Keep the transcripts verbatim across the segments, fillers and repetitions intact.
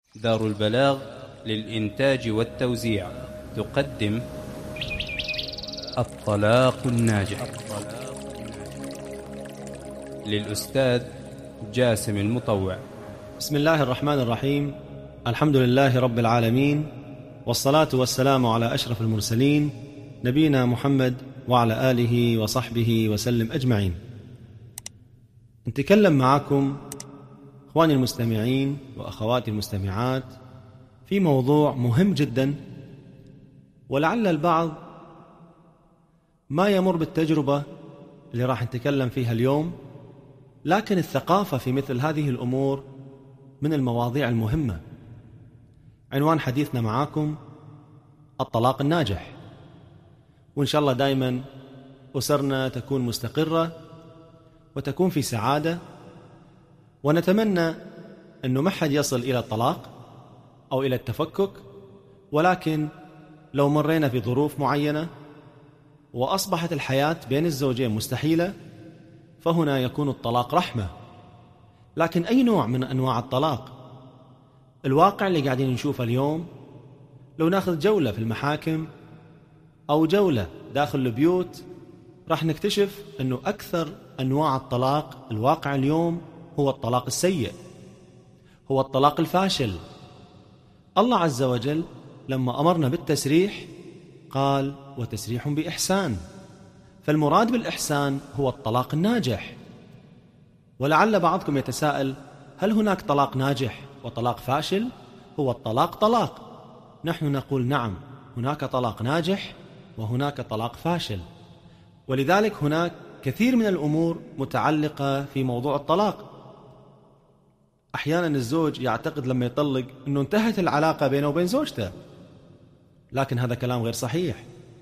دار البلاغ للإنتاج والتوزيع تقدم الطلاق الناجح للأستاذ جاسم المطوع. بسم الله الرحمن الرحيم. الحمد لله رب العالمين، والصلاة والسلام على أشرف المرسلين نبينا محمد وعلى آله وصحبه وسلم أجمعين. نتكلم معكم إخواني المستمعين وأخواتي المستمعات في موضوع مهم جدا، ولعل البعض ما يمر بالتجربة اللي راح نتكلم فيها اليوم، لكن الثقافة في مثل هذه الأمور من المواضيع المهمة. عنوان حديثنا معاكم الطلاق الناجح، وإن شاء الله دائما أسرنا تكون مستقرة وتكون في سعادة، ونتمنى أنه ما حد يصل إلى الطلاق أو إلى التفكك، ولكن لو مرينا في ظروف معينة وأصبحت الحياة بين الزوجين مستحيلة فهنا يكون الطلاق رحمة. لكن أي نوع من أنواع الطلاق؟ الواقع اللي قاعدين نشوفه اليوم، لو ناخذ جولة في المحاكم أو جولة داخل البيوت راح نكتشف أنه أكثر أنواع الطلاق الواقع اليوم هو الطلاق السيء، هو الطلاق الفاشل. الله عز وجل لما أمرنا بالتسريح قال وتسريح بإحسان، فالمراد بالإحسان هو الطلاق الناجح. ولعل بعضكم يتساءل، هل هناك طلاق ناجح وطلاق فاشل؟ هو الطلاق طلاق. نحن نقول نعم، هناك طلاق ناجح وهناك طلاق فاشل، ولذلك هناك كثير من الأمور متعلقة في موضوع الطلاق. أحيانا الزوج يعتقد لما يطلق أنه انتهت العلاقة بينه وبين زوجته، لكن هذا كلام غير صحيح.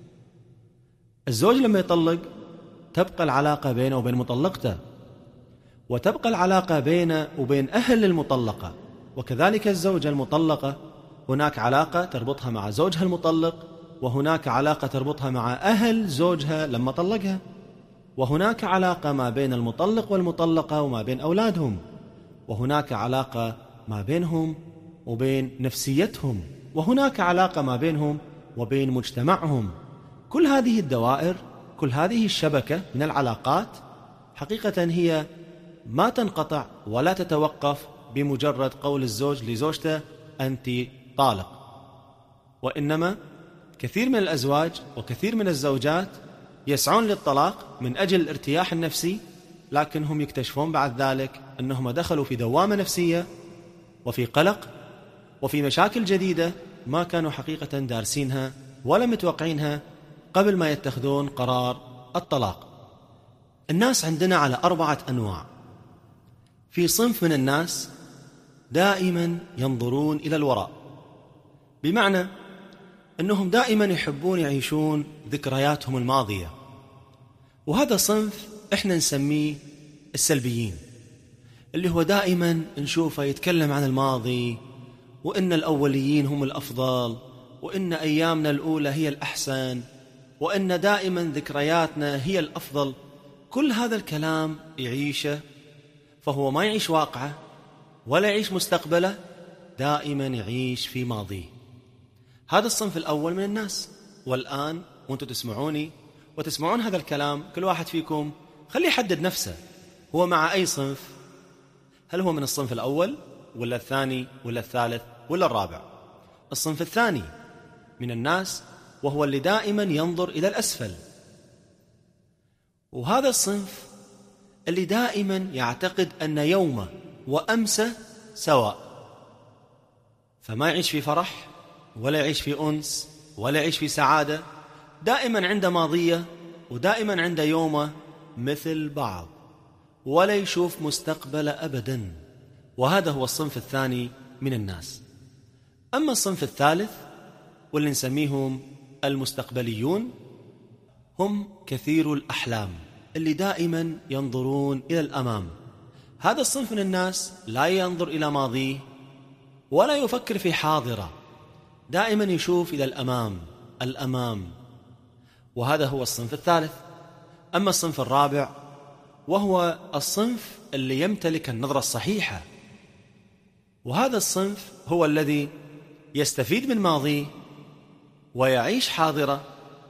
الزوج لما يطلق تبقى العلاقة بينه وبين مطلقته، وتبقى العلاقة بينه وبين أهل المطلقة، وكذلك الزوجة المطلقة هناك علاقة تربطها مع زوجها المطلق، وهناك علاقة تربطها مع أهل زوجها لما طلقها، وهناك علاقة ما بين المطلق والمطلقة وما بين أولادهم، وهناك علاقة ما بينهم وبين نفسيتهم، وهناك علاقة ما بينهم وبين مجتمعهم. كل هذه الدوائر، كل هذه الشبكة من العلاقات حقيقة هي ما تنقطع ولا تتوقف بمجرد قول الزوج لزوجته أنت طالق، وإنما كثير من الأزواج وكثير من الزوجات يسعون للطلاق من أجل الارتياح النفسي، لكنهم يكتشفون بعد ذلك أنهم دخلوا في دوامة نفسية وفي قلق وفي مشاكل جديدة ما كانوا حقيقة دارسينها ولا متوقعينها قبل ما يتخذون قرار الطلاق. الناس عندنا على أربعة أنواع. في صنف من الناس دائما ينظرون إلى الوراء، بمعنى أنهم دائما يحبون يعيشون ذكرياتهم الماضية، وهذا صنف إحنا نسميه السلبيين، اللي هو دائما نشوفه يتكلم عن الماضي، وإن الأوليين هم الأفضل، وإن أيامنا الأولى هي الأحسن، وإن دائما ذكرياتنا هي الأفضل. كل هذا الكلام يعيشه، فهو ما يعيش واقعه ولا يعيش مستقبله، دائما يعيش في ماضيه. هذا الصنف الأول من الناس. والآن وانتم تسمعوني وتسمعون هذا الكلام، كل واحد فيكم خليه يحدد نفسه هو مع أي صنف. هل هو من الصنف الأول ولا الثاني ولا الثالث ولا الرابع؟ الصنف الثاني من الناس، وهو اللي دائما ينظر إلى الأسفل، وهذا الصنف اللي دائما يعتقد أن يومه وأمسه سواء، فما يعيش في فرح ولا يعيش في أنس ولا يعيش في سعادة، دائما عنده ماضية ودائما عنده يومه مثل بعض، ولا يشوف مستقبل أبدا. وهذا هو الصنف الثاني من الناس. أما الصنف الثالث واللي نسميهم المستقبليون، هم كثير الأحلام اللي دائما ينظرون إلى الأمام. هذا الصنف من الناس لا ينظر إلى ماضيه ولا يفكر في حاضره، دائما يشوف إلى الأمام الأمام، وهذا هو الصنف الثالث. أما الصنف الرابع وهو الصنف اللي يمتلك النظرة الصحيحة، وهذا الصنف هو الذي يستفيد من ماضيه ويعيش حاضره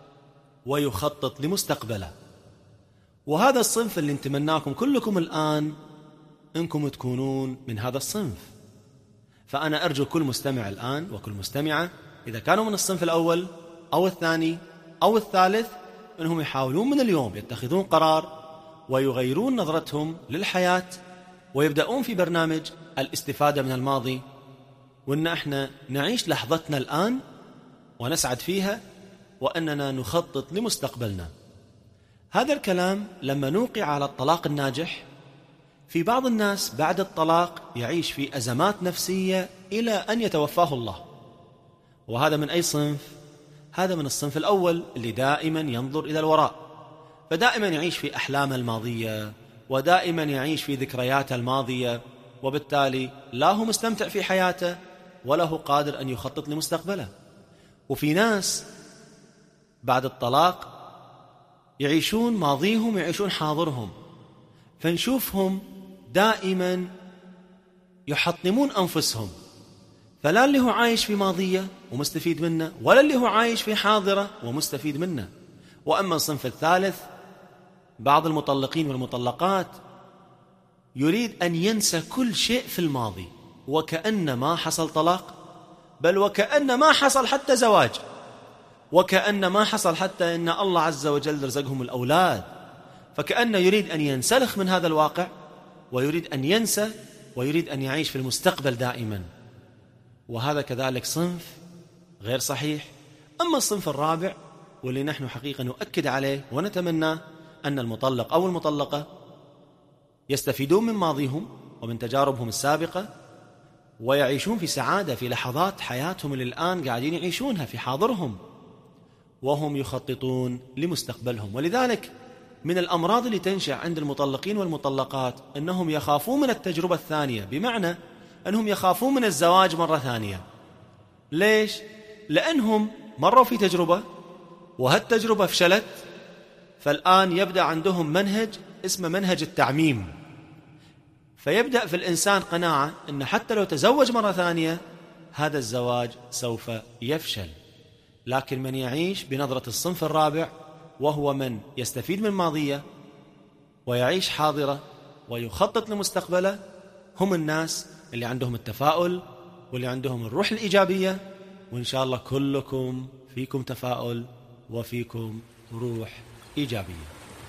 ويخطط لمستقبله. وهذا الصنف اللي نتمناكم كلكم الآن إنكم تكونون من هذا الصنف. فأنا أرجو كل مستمع الآن وكل مستمعة إذا كانوا من الصنف الأول أو الثاني أو الثالث أنهم يحاولون من اليوم يتخذون قرار ويغيرون نظرتهم للحياة ويبدأون في برنامج الاستفادة من الماضي، وأن احنا نعيش لحظتنا الآن ونسعد فيها، وأننا نخطط لمستقبلنا. هذا الكلام لما نوقع على الطلاق الناجح، في بعض الناس بعد الطلاق يعيش في أزمات نفسية إلى أن يتوفاه الله. وهذا من أي صنف؟ هذا من الصنف الأول اللي دائما ينظر إلى الوراء، فدائما يعيش في أحلامه الماضية ودائما يعيش في ذكرياته الماضية، وبالتالي لا هو مستمتع في حياته ولا هو قادر أن يخطط لمستقبله. وفي ناس بعد الطلاق يعيشون ماضيهم ويعيشون حاضرهم، فنشوفهم دائما يحطمون أنفسهم، فلا اللي هو عايش في ماضية ومستفيد منه ولا اللي هو عايش في حاضرة ومستفيد منه. وأما الصنف الثالث بعض المطلقين والمطلقات يريد أن ينسى كل شيء في الماضي وكأن ما حصل طلاق، بل وكأن ما حصل حتى زواج، وكأن ما حصل حتى أن الله عز وجل رزقهم الأولاد، فكأنه يريد أن ينسلخ من هذا الواقع ويريد أن ينسى ويريد أن يعيش في المستقبل دائما. وهذا كذلك صنف غير صحيح. أما الصنف الرابع واللي نحن حقيقة نؤكد عليه ونتمنى أن المطلق أو المطلقة يستفيدون من ماضيهم ومن تجاربهم السابقة ويعيشون في سعادة في لحظات حياتهم اللي الآن قاعدين يعيشونها في حاضرهم، وهم يخططون لمستقبلهم. ولذلك من الأمراض اللي تنشأ عند المطلقين والمطلقات أنهم يخافون من التجربة الثانية، بمعنى أنهم يخافون من الزواج مرة ثانية. ليش؟ لأنهم مروا في تجربة وهالتجربة فشلت، فالآن يبدأ عندهم منهج اسمه منهج التعميم، فيبدأ في الإنسان قناعة أن حتى لو تزوج مرة ثانية هذا الزواج سوف يفشل. لكن من يعيش بنظرة الصنف الرابع وهو من يستفيد من ماضيه ويعيش حاضره ويخطط لمستقبله هم الناس اللي عندهم التفاؤل واللي عندهم الروح الإيجابية. وإن شاء الله كلكم فيكم تفاؤل وفيكم روح إيجابية.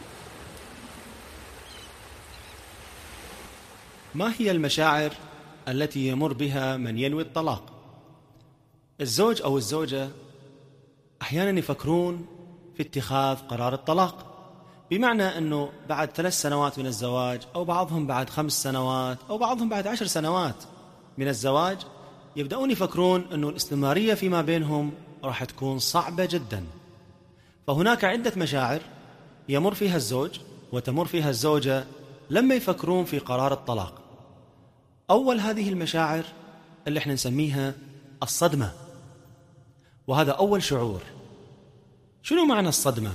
ما هي المشاعر التي يمر بها من ينوي الطلاق؟ الزوج أو الزوجة أحيانا يفكرون في اتخاذ قرار الطلاق، بمعنى أنه بعد ثلاث سنوات من الزواج أو بعضهم بعد خمس سنوات أو بعضهم بعد عشر سنوات من الزواج يبدأون يفكرون أنه الاستمرارية فيما بينهم راح تكون صعبة جدا. فهناك عدة مشاعر يمر فيها الزوج وتمر فيها الزوجة لما يفكرون في قرار الطلاق. أول هذه المشاعر اللي احنا نسميها الصدمة، وهذا أول شعور. شنو معنى الصدمة؟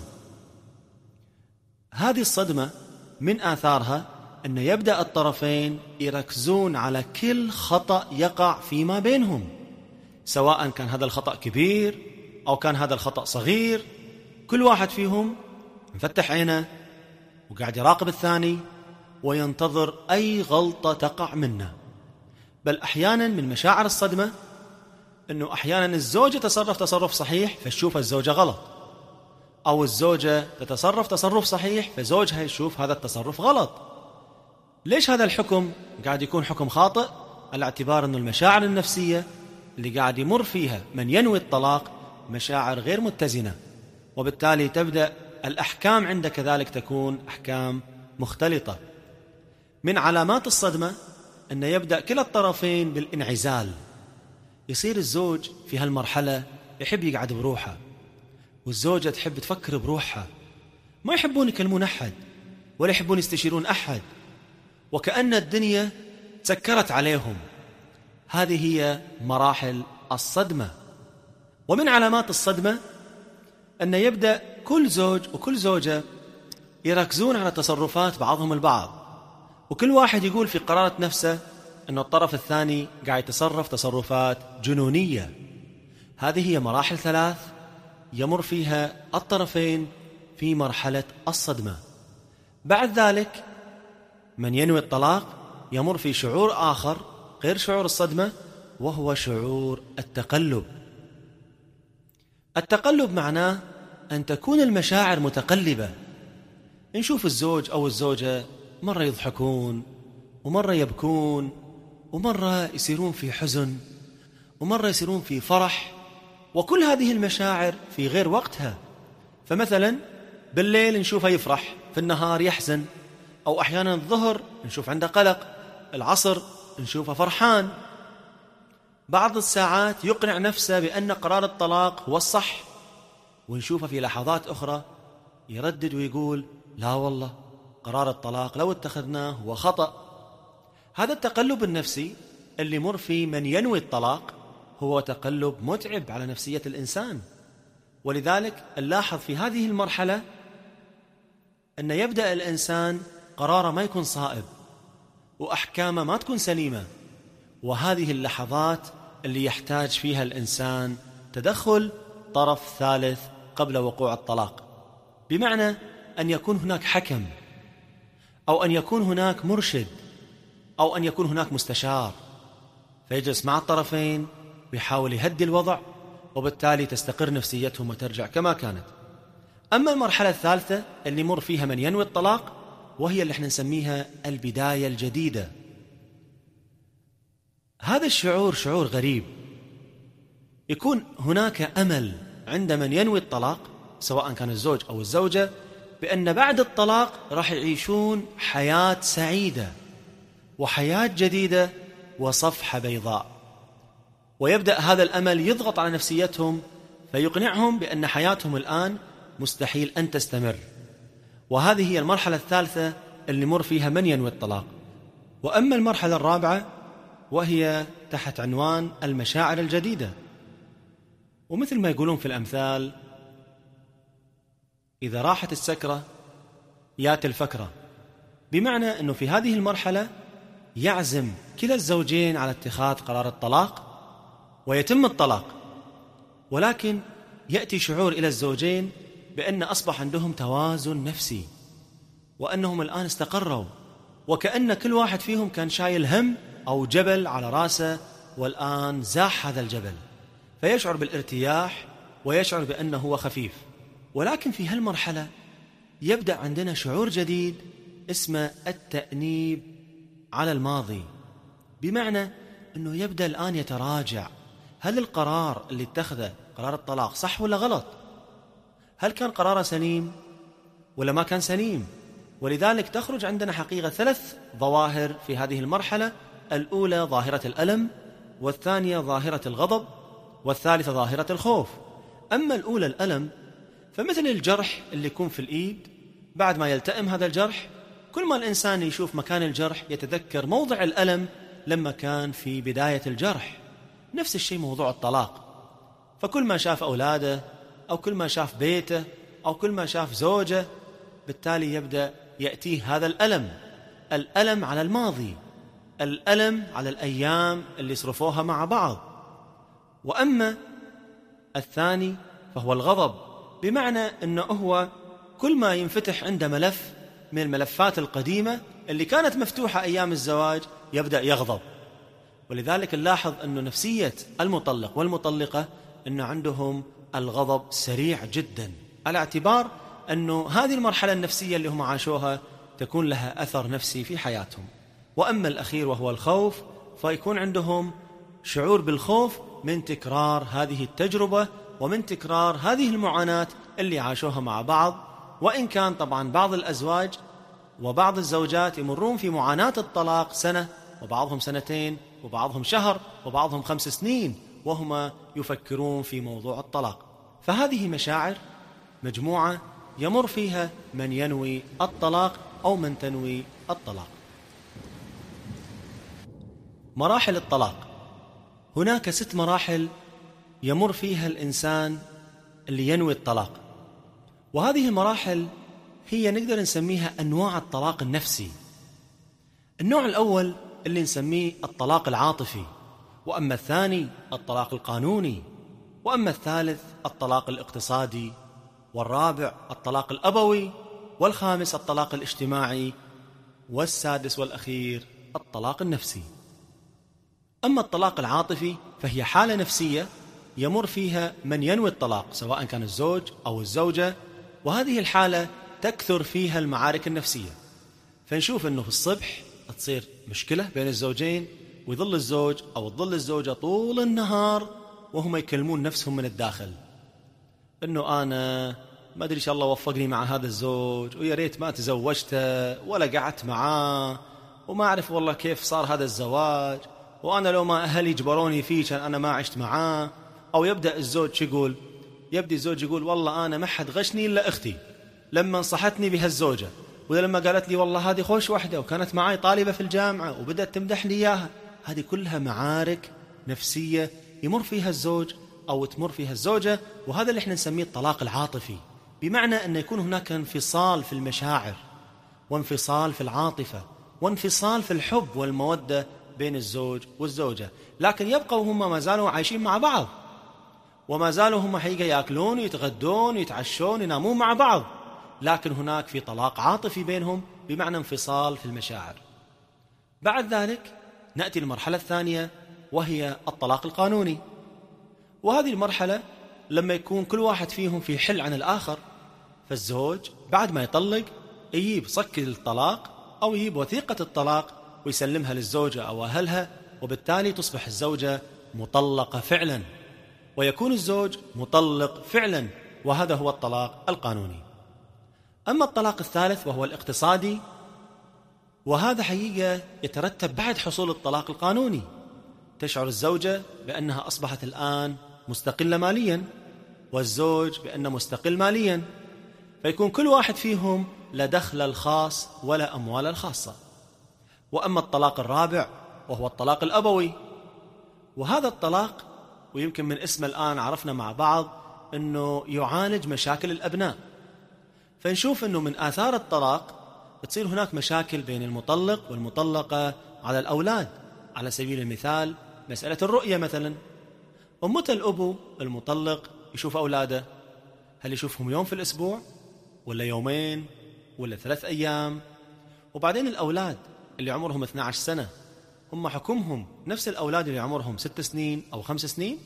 هذه الصدمة من آثارها أن يبدأ الطرفين يركزون على كل خطأ يقع فيما بينهم، سواء كان هذا الخطأ كبير أو كان هذا الخطأ صغير. كل واحد فيهم مفتح عينه وقاعد يراقب الثاني وينتظر أي غلطة تقع منه. بل أحيانا من مشاعر الصدمة أنه أحيانا الزوجة تتصرف تصرف صحيح فتشوف الزوجة غلط، أو الزوجة تتصرف تصرف صحيح فزوجها يشوف هذا التصرف غلط. ليش هذا الحكم قاعد يكون حكم خاطئ؟ على اعتبار أن المشاعر النفسية اللي قاعد يمر فيها من ينوي الطلاق مشاعر غير متزنة، وبالتالي تبدأ الأحكام عنده كذلك تكون أحكام مختلطة. من علامات الصدمة أن يبدأ كلا الطرفين بالانعزال. يصير الزوج في هالمرحلة يحب يقعد بروحه، والزوجة تحب تفكر بروحها، ما يحبون يكلمون أحد ولا يحبون يستشيرون أحد، وكأن الدنيا تسكرت عليهم. هذه هي مراحل الصدمة. ومن علامات الصدمة أن يبدأ كل زوج وكل زوجة يركزون على تصرفات بعضهم البعض، وكل واحد يقول في قرارة نفسه أن الطرف الثاني قاعد يتصرف تصرفات جنونية. هذه هي مراحل ثلاث يمر فيها الطرفين في مرحلة الصدمة. بعد ذلك من ينوي الطلاق يمر في شعور آخر غير شعور الصدمة، وهو شعور التقلب. التقلب معناه أن تكون المشاعر متقلبة. نشوف الزوج أو الزوجة مرة يضحكون، ومرة يبكون، ومرة يصيرون في حزن، ومرة يصيرون في فرح، وكل هذه المشاعر في غير وقتها. فمثلا بالليل نشوفه يفرح، في النهار يحزن، أو أحيانا الظهر نشوف عنده قلق، العصر نشوفه فرحان. بعض الساعات يقنع نفسه بأن قرار الطلاق هو الصح، ونشوفه في لحظات أخرى يردد ويقول لا والله قرار الطلاق لو اتخذناه هو خطأ. هذا التقلب النفسي اللي مر فيه من ينوي الطلاق هو تقلب متعب على نفسية الإنسان. ولذلك نلاحظ في هذه المرحلة أن يبدأ الإنسان قراره ما يكون صائب، وأحكامه ما تكون سليمة، وهذه اللحظات اللي يحتاج فيها الإنسان تدخل طرف ثالث قبل وقوع الطلاق، بمعنى أن يكون هناك حكم، أو أن يكون هناك مرشد، أو أن يكون هناك مستشار، فيجلس مع الطرفين ويحاول يهدي الوضع، وبالتالي تستقر نفسيتهم وترجع كما كانت. أما المرحلة الثالثة اللي مر فيها من ينوي الطلاق، وهي اللي احنا نسميها البداية الجديدة. هذا الشعور شعور غريب. يكون هناك أمل عند من ينوي الطلاق، سواء كان الزوج أو الزوجة، بأن بعد الطلاق راح يعيشون حياة سعيدة وحياة جديدة وصفحة بيضاء. ويبدأ هذا الأمل يضغط على نفسيتهم، فيقنعهم بأن حياتهم الآن مستحيل أن تستمر. وهذه هي المرحلة الثالثة اللي مر فيها من ينوي الطلاق. وأما المرحلة الرابعة وهي تحت عنوان المشاعر الجديدة، ومثل ما يقولون في الأمثال إذا راحت السكرة يات الفكرة، بمعنى أنه في هذه المرحلة يعزم كلا الزوجين على اتخاذ قرار الطلاق ويتم الطلاق، ولكن يأتي شعور إلى الزوجين بأن أصبح عندهم توازن نفسي، وأنهم الآن استقروا، وكأن كل واحد فيهم كان شايل هم أو جبل على راسه، والآن زاح هذا الجبل، فيشعر بالارتياح ويشعر بأنه هو خفيف. ولكن في هالمرحلة يبدأ عندنا شعور جديد اسمه التأنيب على الماضي، بمعنى أنه يبدأ الآن يتراجع، هل القرار اللي اتخذه قرار الطلاق صح ولا غلط؟ هل كان قراره سليم ولا ما كان سليم؟ ولذلك تخرج عندنا حقيقة ثلاث ظواهر في هذه المرحلة: الأولى ظاهرة الألم، والثانية ظاهرة الغضب، والثالثة ظاهرة الخوف. أما الأولى الألم فمثل الجرح اللي يكون في الإيد، بعد ما يلتئم هذا الجرح، كل ما الإنسان يشوف مكان الجرح يتذكر موضع الألم لما كان في بداية الجرح. نفس الشيء موضوع الطلاق، فكل ما شاف أولاده، أو كل ما شاف بيته، أو كل ما شاف زوجه، بالتالي يبدأ يأتيه هذا الألم، الألم على الماضي، الألم على الأيام اللي صرفوها مع بعض. وأما الثاني فهو الغضب، بمعنى أنه هو كل ما ينفتح عنده ملف من الملفات القديمة اللي كانت مفتوحة أيام الزواج يبدأ يغضب. ولذلك نلاحظ أنه نفسية المطلق والمطلقة أنه عندهم الغضب سريع جدا، على اعتبار أنه هذه المرحلة النفسية اللي هم عاشوها تكون لها أثر نفسي في حياتهم. وأما الأخير وهو الخوف، فيكون عندهم شعور بالخوف من تكرار هذه التجربة ومن تكرار هذه المعاناة اللي عاشوها مع بعض. وإن كان طبعا بعض الأزواج وبعض الزوجات يمرون في معاناة الطلاق سنة، وبعضهم سنتين، وبعضهم شهر، وبعضهم خمس سنين وهم يفكرون في موضوع الطلاق. فهذه مشاعر مجموعة يمر فيها من ينوي الطلاق أو من تنوي الطلاق. مراحل الطلاق، هناك ست مراحل يمر فيها الإنسان اللي ينوي الطلاق، وهذه المراحل هي نقدر نسميها أنواع الطلاق النفسي. النوع الأول اللي نسميه الطلاق العاطفي، وأما الثاني الطلاق القانوني، وأما الثالث الطلاق الاقتصادي، والرابع الطلاق الأبوي، والخامس الطلاق الاجتماعي، والسادس والأخير الطلاق النفسي. أما الطلاق العاطفي فهي حالة نفسية يمر فيها من ينوي الطلاق سواء كان الزوج أو الزوجة، وهذه الحالة تكثر فيها المعارك النفسية. فنشوف أنه في الصبح تصير مشكلة بين الزوجين، ويظل الزوج أو تظل الزوجة طول النهار وهم يكلمون نفسهم من الداخل أنه أنا ما أدري إن شاء الله وفقني مع هذا الزوج، ويا ريت ما تزوجته ولا قعدت معاه، وما أعرف والله كيف صار هذا الزواج، وأنا لو ما أهلي جبروني فيه كان أنا ما عشت معاه. أو يبدأ الزوج يقول يبدأ الزوج يقول والله أنا ما حد غشني إلا أختي لما نصحتني بهالزوجة، ولما قالت لي والله هذه خوش وحدة وكانت معي طالبة في الجامعة وبدأت تمدح لي إياها. هذه كلها معارك نفسية يمر فيها الزوج أو تمر فيها الزوجة، وهذا اللي احنا نسميه الطلاق العاطفي، بمعنى أن يكون هناك انفصال في المشاعر، وانفصال في العاطفة، وانفصال في الحب والمودة بين الزوج والزوجة، لكن يبقوا هم ما زالوا عايشين مع بعض، وما زالوا هم حقيقة يأكلون يتغدون يتعشون ينامون مع بعض، لكن هناك في طلاق عاطفي بينهم بمعنى انفصال في المشاعر. بعد ذلك نأتي المرحلة الثانية وهي الطلاق القانوني، وهذه المرحلة لما يكون كل واحد فيهم في حل عن الآخر، فالزوج بعد ما يطلق يجيب صك الطلاق أو يجيب وثيقة الطلاق ويسلمها للزوجة أو أهلها، وبالتالي تصبح الزوجة مطلقة فعلا، ويكون الزوج مطلق فعلا، وهذا هو الطلاق القانوني. أما الطلاق الثالث وهو الاقتصادي، وهذا حقيقة يترتب بعد حصول الطلاق القانوني. تشعر الزوجة بأنها أصبحت الآن مستقلة ماليا، والزوج بأنه مستقل ماليا، فيكون كل واحد فيهم لا دخل الخاص ولا أموال الخاصة. وأما الطلاق الرابع وهو الطلاق الأبوي، وهذا الطلاق ويمكن من اسمه الآن عرفنا مع بعض أنه يعالج مشاكل الأبناء. فنشوف أنه من آثار الطلاق تصير هناك مشاكل بين المطلق والمطلقة على الأولاد. على سبيل المثال مسألة الرؤية مثلا، ومتى الأب المطلق يشوف أولاده؟ هل يشوفهم يوم في الأسبوع ولا يومين ولا ثلاث أيام؟ وبعدين الأولاد اللي عمرهم اثنتي عشرة سنة هم حكمهم نفس الأولاد اللي عمرهم ست سنين أو خمس سنين؟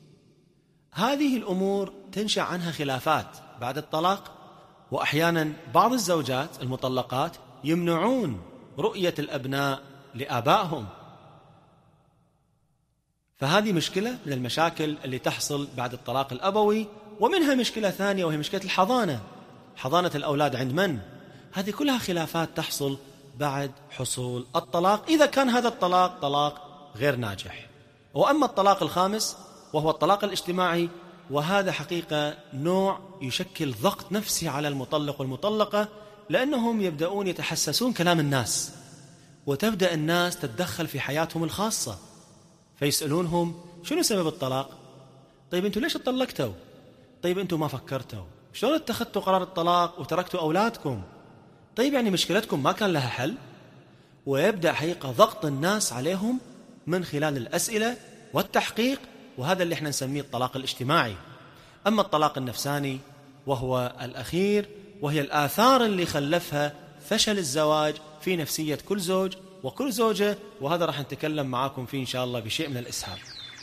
هذه الأمور تنشأ عنها خلافات بعد الطلاق، وأحيانا بعض الزوجات المطلقات يمنعون رؤية الأبناء لآبائهم، فهذه مشكلة من المشاكل اللي تحصل بعد الطلاق الأبوي. ومنها مشكلة ثانية وهي مشكلة الحضانة، حضانة الأولاد عند من؟ هذه كلها خلافات تحصل بعد حصول الطلاق، إذا كان هذا الطلاق طلاق غير ناجح. وأما الطلاق الخامس وهو الطلاق الاجتماعي، وهذا حقيقة نوع يشكل ضغط نفسي على المطلق والمطلقة، لأنهم يبدأون يتحسسون كلام الناس، وتبدأ الناس تتدخل في حياتهم الخاصة، فيسألونهم شنو سبب الطلاق؟ طيب أنتوا ليش اتطلقتوا؟ طيب أنتوا ما فكرتوا؟ شلون اتخذتوا قرار الطلاق وتركتوا أولادكم؟ طيب يعني مشكلتكم ما كان لها حل؟ ويبدأ حقيقة ضغط الناس عليهم من خلال الأسئلة والتحقيق، وهذا اللي احنا نسميه الطلاق الاجتماعي. أما الطلاق النفساني وهو الأخير، وهي الآثار اللي خلفها فشل الزواج في نفسية كل زوج وكل زوجة، وهذا راح نتكلم معاكم فيه إن شاء الله بشيء من الإسهاب.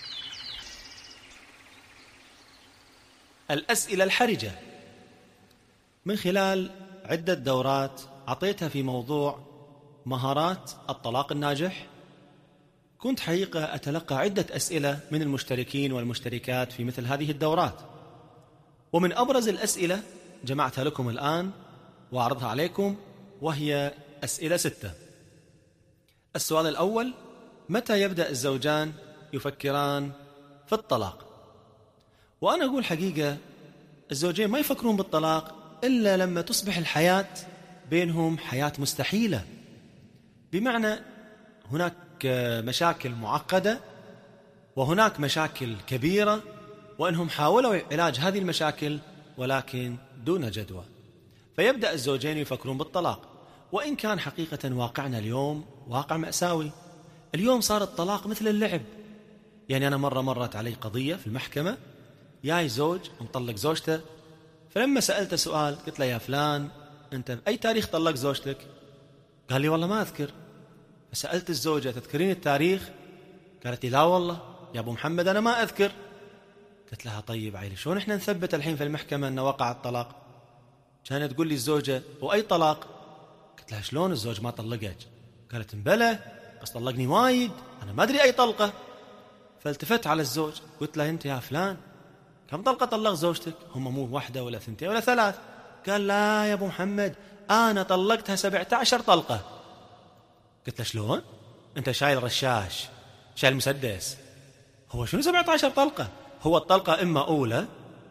الأسئلة الحرجة. من خلال عدة دورات عطيتها في موضوع مهارات الطلاق الناجح، كنت حقيقة أتلقى عدة أسئلة من المشتركين والمشتركات في مثل هذه الدورات، ومن أبرز الأسئلة جمعتها لكم الآن وأعرضها عليكم، وهي أسئلة ستة. السؤال الأول: متى يبدأ الزوجان يفكران في الطلاق؟ وأنا أقول حقيقة الزوجين ما يفكرون بالطلاق إلا لما تصبح الحياة بينهم حياة مستحيلة، بمعنى هناك مشاكل معقدة وهناك مشاكل كبيرة، وأنهم حاولوا علاج هذه المشاكل ولكن دون جدوى، فيبدأ الزوجين يفكرون بالطلاق. وإن كان حقيقة واقعنا اليوم واقع مأساوي، اليوم صار الطلاق مثل اللعب. يعني أنا مرة مرت علي قضية في المحكمة، جاي زوج مطلق زوجته، فلما سألته سؤال قلت له: يا فلان، أنت بأي تاريخ طلق زوجتك؟ قال لي: والله ما أذكر. فسألت الزوجة: تذكرين التاريخ؟ قالت لي: لا والله يا أبو محمد أنا ما أذكر. قلت لها: طيب عيلي، شلون إحنا نثبت الحين في المحكمة أنه وقع الطلاق؟ كانت تقول لي الزوجة: وأي طلاق؟ قلت لها: شلون الزوج ما طلقك؟ قالت: مبلى، بس طلقني وايد، أنا ما أدري أي طلقة. فالتفت على الزوج قلت له: أنت يا فلان كم طلقة طلق زوجتك؟ هم مو واحدة ولا ثنتين ولا ثلاث. قال: لا يا أبو محمد أنا طلقتها سبعة عشر طلقة. قلت له: شلون؟ أنت شايل رشاش، شايل مسدس، هو شنو سبعة عشر طلقة؟ هو الطلقة إما أولى،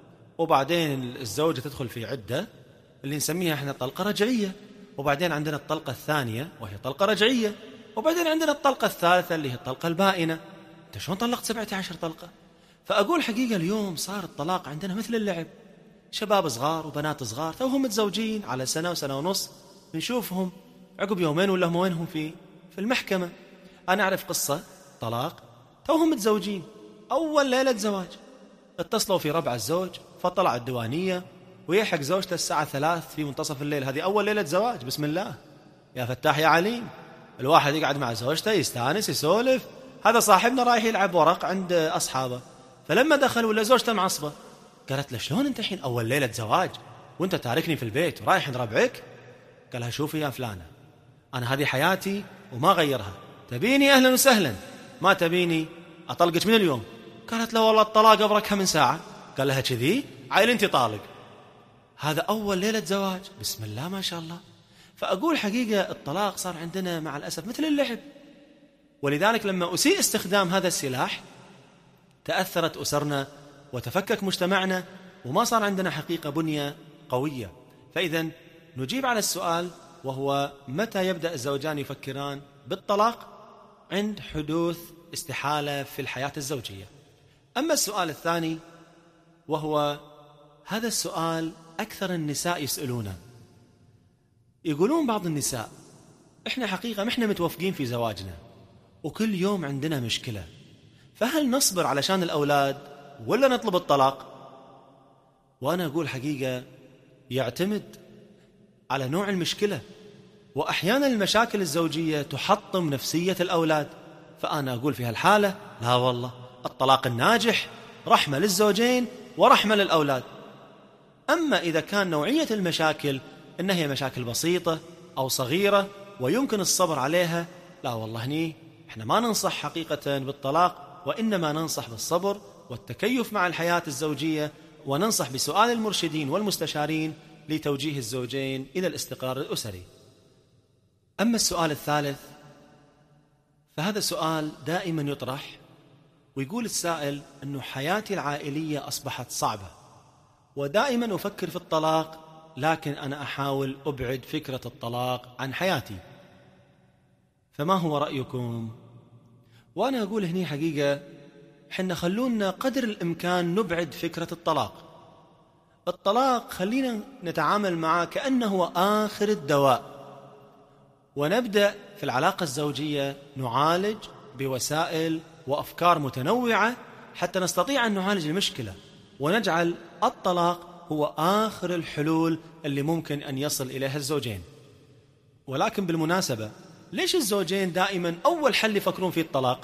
وبعدين الزوجة تدخل في عدة اللي نسميها احنا طلقة رجعية، وبعدين عندنا الطلقة الثانية وهي طلقة رجعية، وبعدين عندنا الطلقة الثالثة اللي هي الطلقة البائنة. أنت شلون طلقت سبعة عشر طلقة؟ فأقول حقيقة اليوم صار الطلاق عندنا مثل اللعب. شباب صغار وبنات صغار توهم متزوجين على سنة وسنة ونص، نشوفهم عقب يومين ولا هم وينهم في في المحكمة. أنا أعرف قصة طلاق توهم متزوجين أول ليلة زواج، اتصلوا في ربع الزوج فطلع الديوانية ويحق زوجته الساعة ثلاث في منتصف الليل. هذه أول ليلة زواج، بسم الله يا فتاح يا عليم. الواحد يقعد مع زوجته يستانس يسولف. هذا صاحبنا رايح يلعب ورق عند أصحابه، فلما دخل ولا زوجته معصبة قالت له: شلون أنت الحين أول ليلة زواج وأنت تاركني في البيت ورايح عند ربعك؟ قالها: شوفي يا فلانة، أنا هذه حياتي وما غيرها، تبيني أهلا وسهلا، ما تبيني أطلقك من اليوم. قالت له: والله الطلاق أبركها من ساعة. قال لها: كذي عيل أنت طالق. هذا أول ليلة زواج، بسم الله ما شاء الله. فأقول حقيقة الطلاق صار عندنا مع الأسف مثل اللعب، ولذلك لما أسيء استخدام هذا السلاح تأثرت أسرنا وتفكك مجتمعنا وما صار عندنا حقيقة بنية قوية. فإذا نجيب على السؤال، وهو متى يبدأ الزوجان يفكران بالطلاق؟ عند حدوث استحالة في الحياة الزوجية. أما السؤال الثاني، وهو هذا السؤال أكثر النساء يسألونه، يقولون بعض النساء: إحنا حقيقة إحنا متوفقين في زواجنا وكل يوم عندنا مشكلة، فهل نصبر علشان الأولاد ولا نطلب الطلاق؟ وأنا أقول حقيقة يعتمد على نوع المشكلة، وأحيانا المشاكل الزوجية تحطم نفسية الأولاد. فأنا أقول في هالحالة لا والله، الطلاق الناجح رحمة للزوجين ورحمة للأولاد. أما إذا كان نوعية المشاكل إنها هي مشاكل بسيطة أو صغيرة ويمكن الصبر عليها، لا والله هني إحنا ما ننصح حقيقة بالطلاق، وإنما ننصح بالصبر والتكيف مع الحياة الزوجية، وننصح بسؤال المرشدين والمستشارين لتوجيه الزوجين إلى الاستقرار الأسري. أما السؤال الثالث فهذا سؤال دائما يطرح، ويقول السائل أنه حياتي العائلية أصبحت صعبة ودائما أفكر في الطلاق، لكن أنا أحاول أبعد فكرة الطلاق عن حياتي، فما هو رأيكم؟ وأنا أقول هني حقيقة حنا خلونا قدر الإمكان نبعد فكرة الطلاق. الطلاق خلينا نتعامل معه كأنه هو آخر الدواء، ونبدأ في العلاقة الزوجية نعالج بوسائل وأفكار متنوعة حتى نستطيع أن نعالج المشكلة، ونجعل الطلاق هو آخر الحلول اللي ممكن أن يصل إليها الزوجين. ولكن بالمناسبة، ليش الزوجين دائما أول حل يفكرون فيه الطلاق؟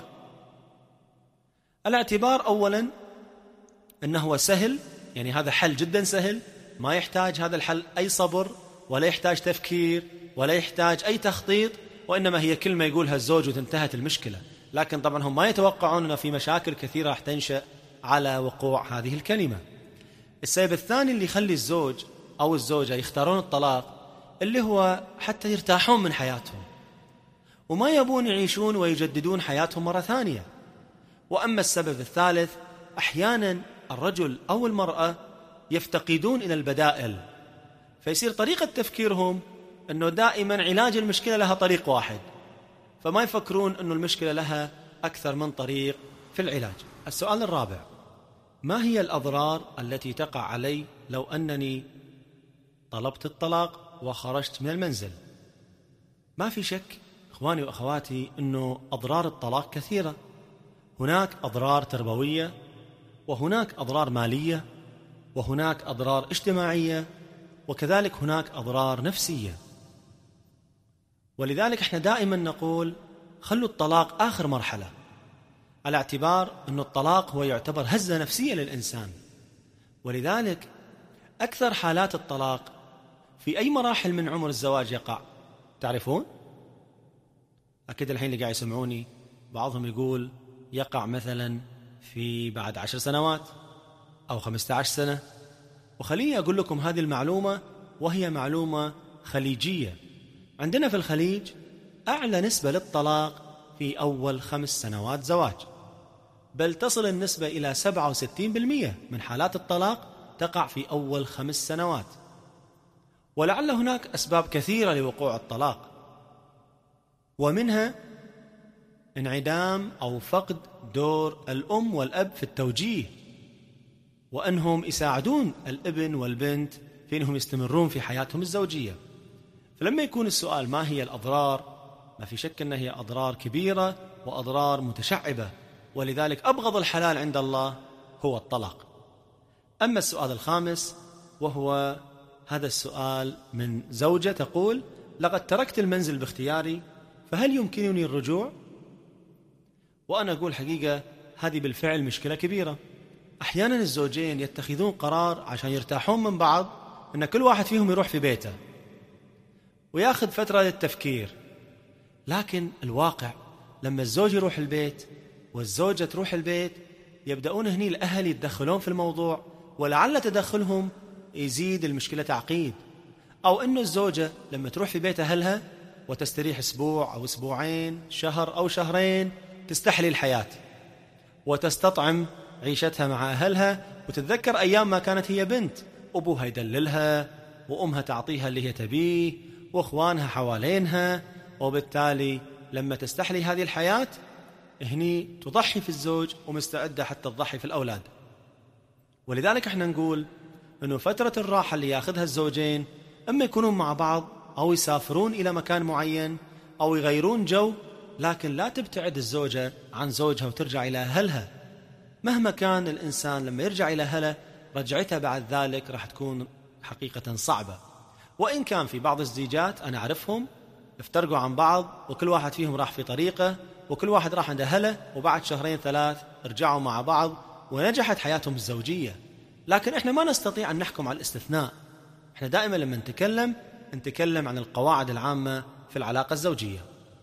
الاعتبار أولا أنه هو سهل، يعني هذا حل جدا سهل، ما يحتاج هذا الحل أي صبر ولا يحتاج تفكير ولا يحتاج أي تخطيط، وإنما هي كلمة يقولها الزوج وتنتهت المشكلة. لكن طبعا هم ما يتوقعون أن في مشاكل كثيرة راح تنشأ على وقوع هذه الكلمة. السبب الثاني اللي يخلي الزوج أو الزوجة يختارون الطلاق اللي هو حتى يرتاحون من حياتهم وما يبون يعيشون ويجددون حياتهم مرة ثانية. وأما السبب الثالث، أحيانا الرجل أو المرأة يفتقدون إلى البدائل، فيصير طريقة تفكيرهم أنه دائما علاج المشكلة لها طريق واحد، فما يفكرون أنه المشكلة لها أكثر من طريق في العلاج. السؤال الرابع: ما هي الأضرار التي تقع علي لو أنني طلبت الطلاق وخرجت من المنزل؟ ما في شك إخواني وأخواتي أنه أضرار الطلاق كثيرة. هناك أضرار تربوية، وهناك أضرار مالية، وهناك أضرار اجتماعية، وكذلك هناك أضرار نفسية. ولذلك احنا دائما نقول خلوا الطلاق آخر مرحلة، على اعتبار أن الطلاق هو يعتبر هزة نفسية للإنسان. ولذلك أكثر حالات الطلاق في أي مراحل من عمر الزواج يقع؟ تعرفون؟ أكيد الحين اللي قاعد يسمعوني بعضهم يقول يقع مثلا في بعد عشر سنوات أو خمسة عشر سنة. وخليني أقول لكم هذه المعلومة، وهي معلومة خليجية. عندنا في الخليج أعلى نسبة للطلاق في أول خمس سنوات زواج، بل تصل النسبة إلى سبعة وستين بالمئة من حالات الطلاق تقع في أول خمس سنوات. ولعل هناك أسباب كثيرة لوقوع الطلاق، ومنها انعدام أو فقد دور الأم والأب في التوجيه، وأنهم يساعدون الابن والبنت في أنهم يستمرون في حياتهم الزوجية. فلما يكون السؤال ما هي الأضرار، ما في شك أنها هي أضرار كبيرة وأضرار متشعبة، ولذلك أبغض الحلال عند الله هو الطلاق. أما السؤال الخامس، وهو هذا السؤال من زوجة تقول: لقد تركت المنزل باختياري، فهل يمكنني الرجوع؟ وأنا أقول حقيقة هذه بالفعل مشكلة كبيرة. أحيانا الزوجين يتخذون قرار عشان يرتاحون من بعض أن كل واحد فيهم يروح في بيته وياخذ فترة للتفكير، لكن الواقع لما الزوج يروح البيت والزوجة تروح البيت يبدأون هني الأهل يتدخلون في الموضوع، ولعل تدخلهم يزيد المشكلة تعقيد. أو أنه الزوجة لما تروح في بيت أهلها وتستريح أسبوع أو أسبوعين، شهر أو شهرين، تستحلي الحياة وتستطعم عيشتها مع أهلها، وتتذكر أيام ما كانت هي بنت، أبوها يدللها وأمها تعطيها اللي هي تبيه وأخوانها حوالينها، وبالتالي لما تستحلي هذه الحياة هني تضحي في الزوج ومستعدة حتى تضحي في الأولاد. ولذلك احنا نقول أنه فترة الراحة اللي ياخذها الزوجين أما يكونون مع بعض أو يسافرون إلى مكان معين أو يغيرون جو، لكن لا تبتعد الزوجة عن زوجها وترجع إلى أهلها. مهما كان الإنسان لما يرجع إلى أهله رجعتها بعد ذلك راح تكون حقيقة صعبة. وإن كان في بعض الزيجات أنا أعرفهم افترقوا عن بعض وكل واحد فيهم راح في طريقه وكل واحد راح عند أهله، وبعد شهرين ثلاث رجعوا مع بعض ونجحت حياتهم الزوجية. لكن إحنا ما نستطيع أن نحكم على الاستثناء. إحنا دائما لما نتكلم نتكلم عن القواعد العامة في العلاقة الزوجية.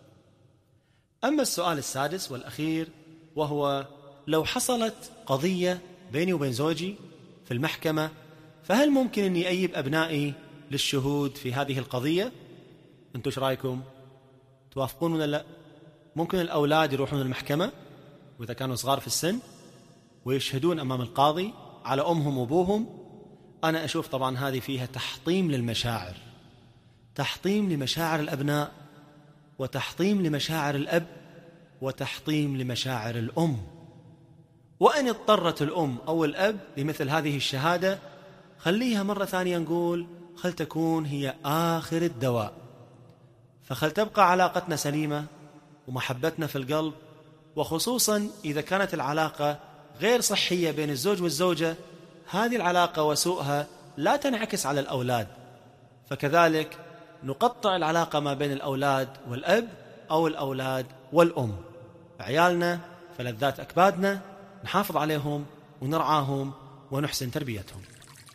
أما السؤال السادس والأخير، وهو لو حصلت قضية بيني وبين زوجي في المحكمة، فهل ممكن أني أجيب أبنائي للشهود في هذه القضية؟ أنتوا إيش رأيكم؟ توافقون ولا لا؟ ممكن الأولاد يروحون المحكمة وإذا كانوا صغار في السن ويشهدون أمام القاضي على أمهم وأبوهم؟ أنا أشوف طبعا هذه فيها تحطيم للمشاعر، تحطيم لمشاعر الأبناء، وتحطيم لمشاعر الأب، وتحطيم لمشاعر الأم. وإن اضطرت الأم أو الأب لمثل هذه الشهادة، خليها مرة ثانية نقول خل تكون هي آخر الدواء، فخل تبقى علاقتنا سليمة ومحبتنا في القلب، وخصوصا إذا كانت العلاقة غير صحية بين الزوج والزوجة، هذه العلاقة وسوءها لا تنعكس على الأولاد، فكذلك نقطع العلاقة ما بين الأولاد والأب أو الأولاد والأم. عيالنا فلذات أكبادنا، نحافظ عليهم ونرعاهم ونحسن تربيتهم.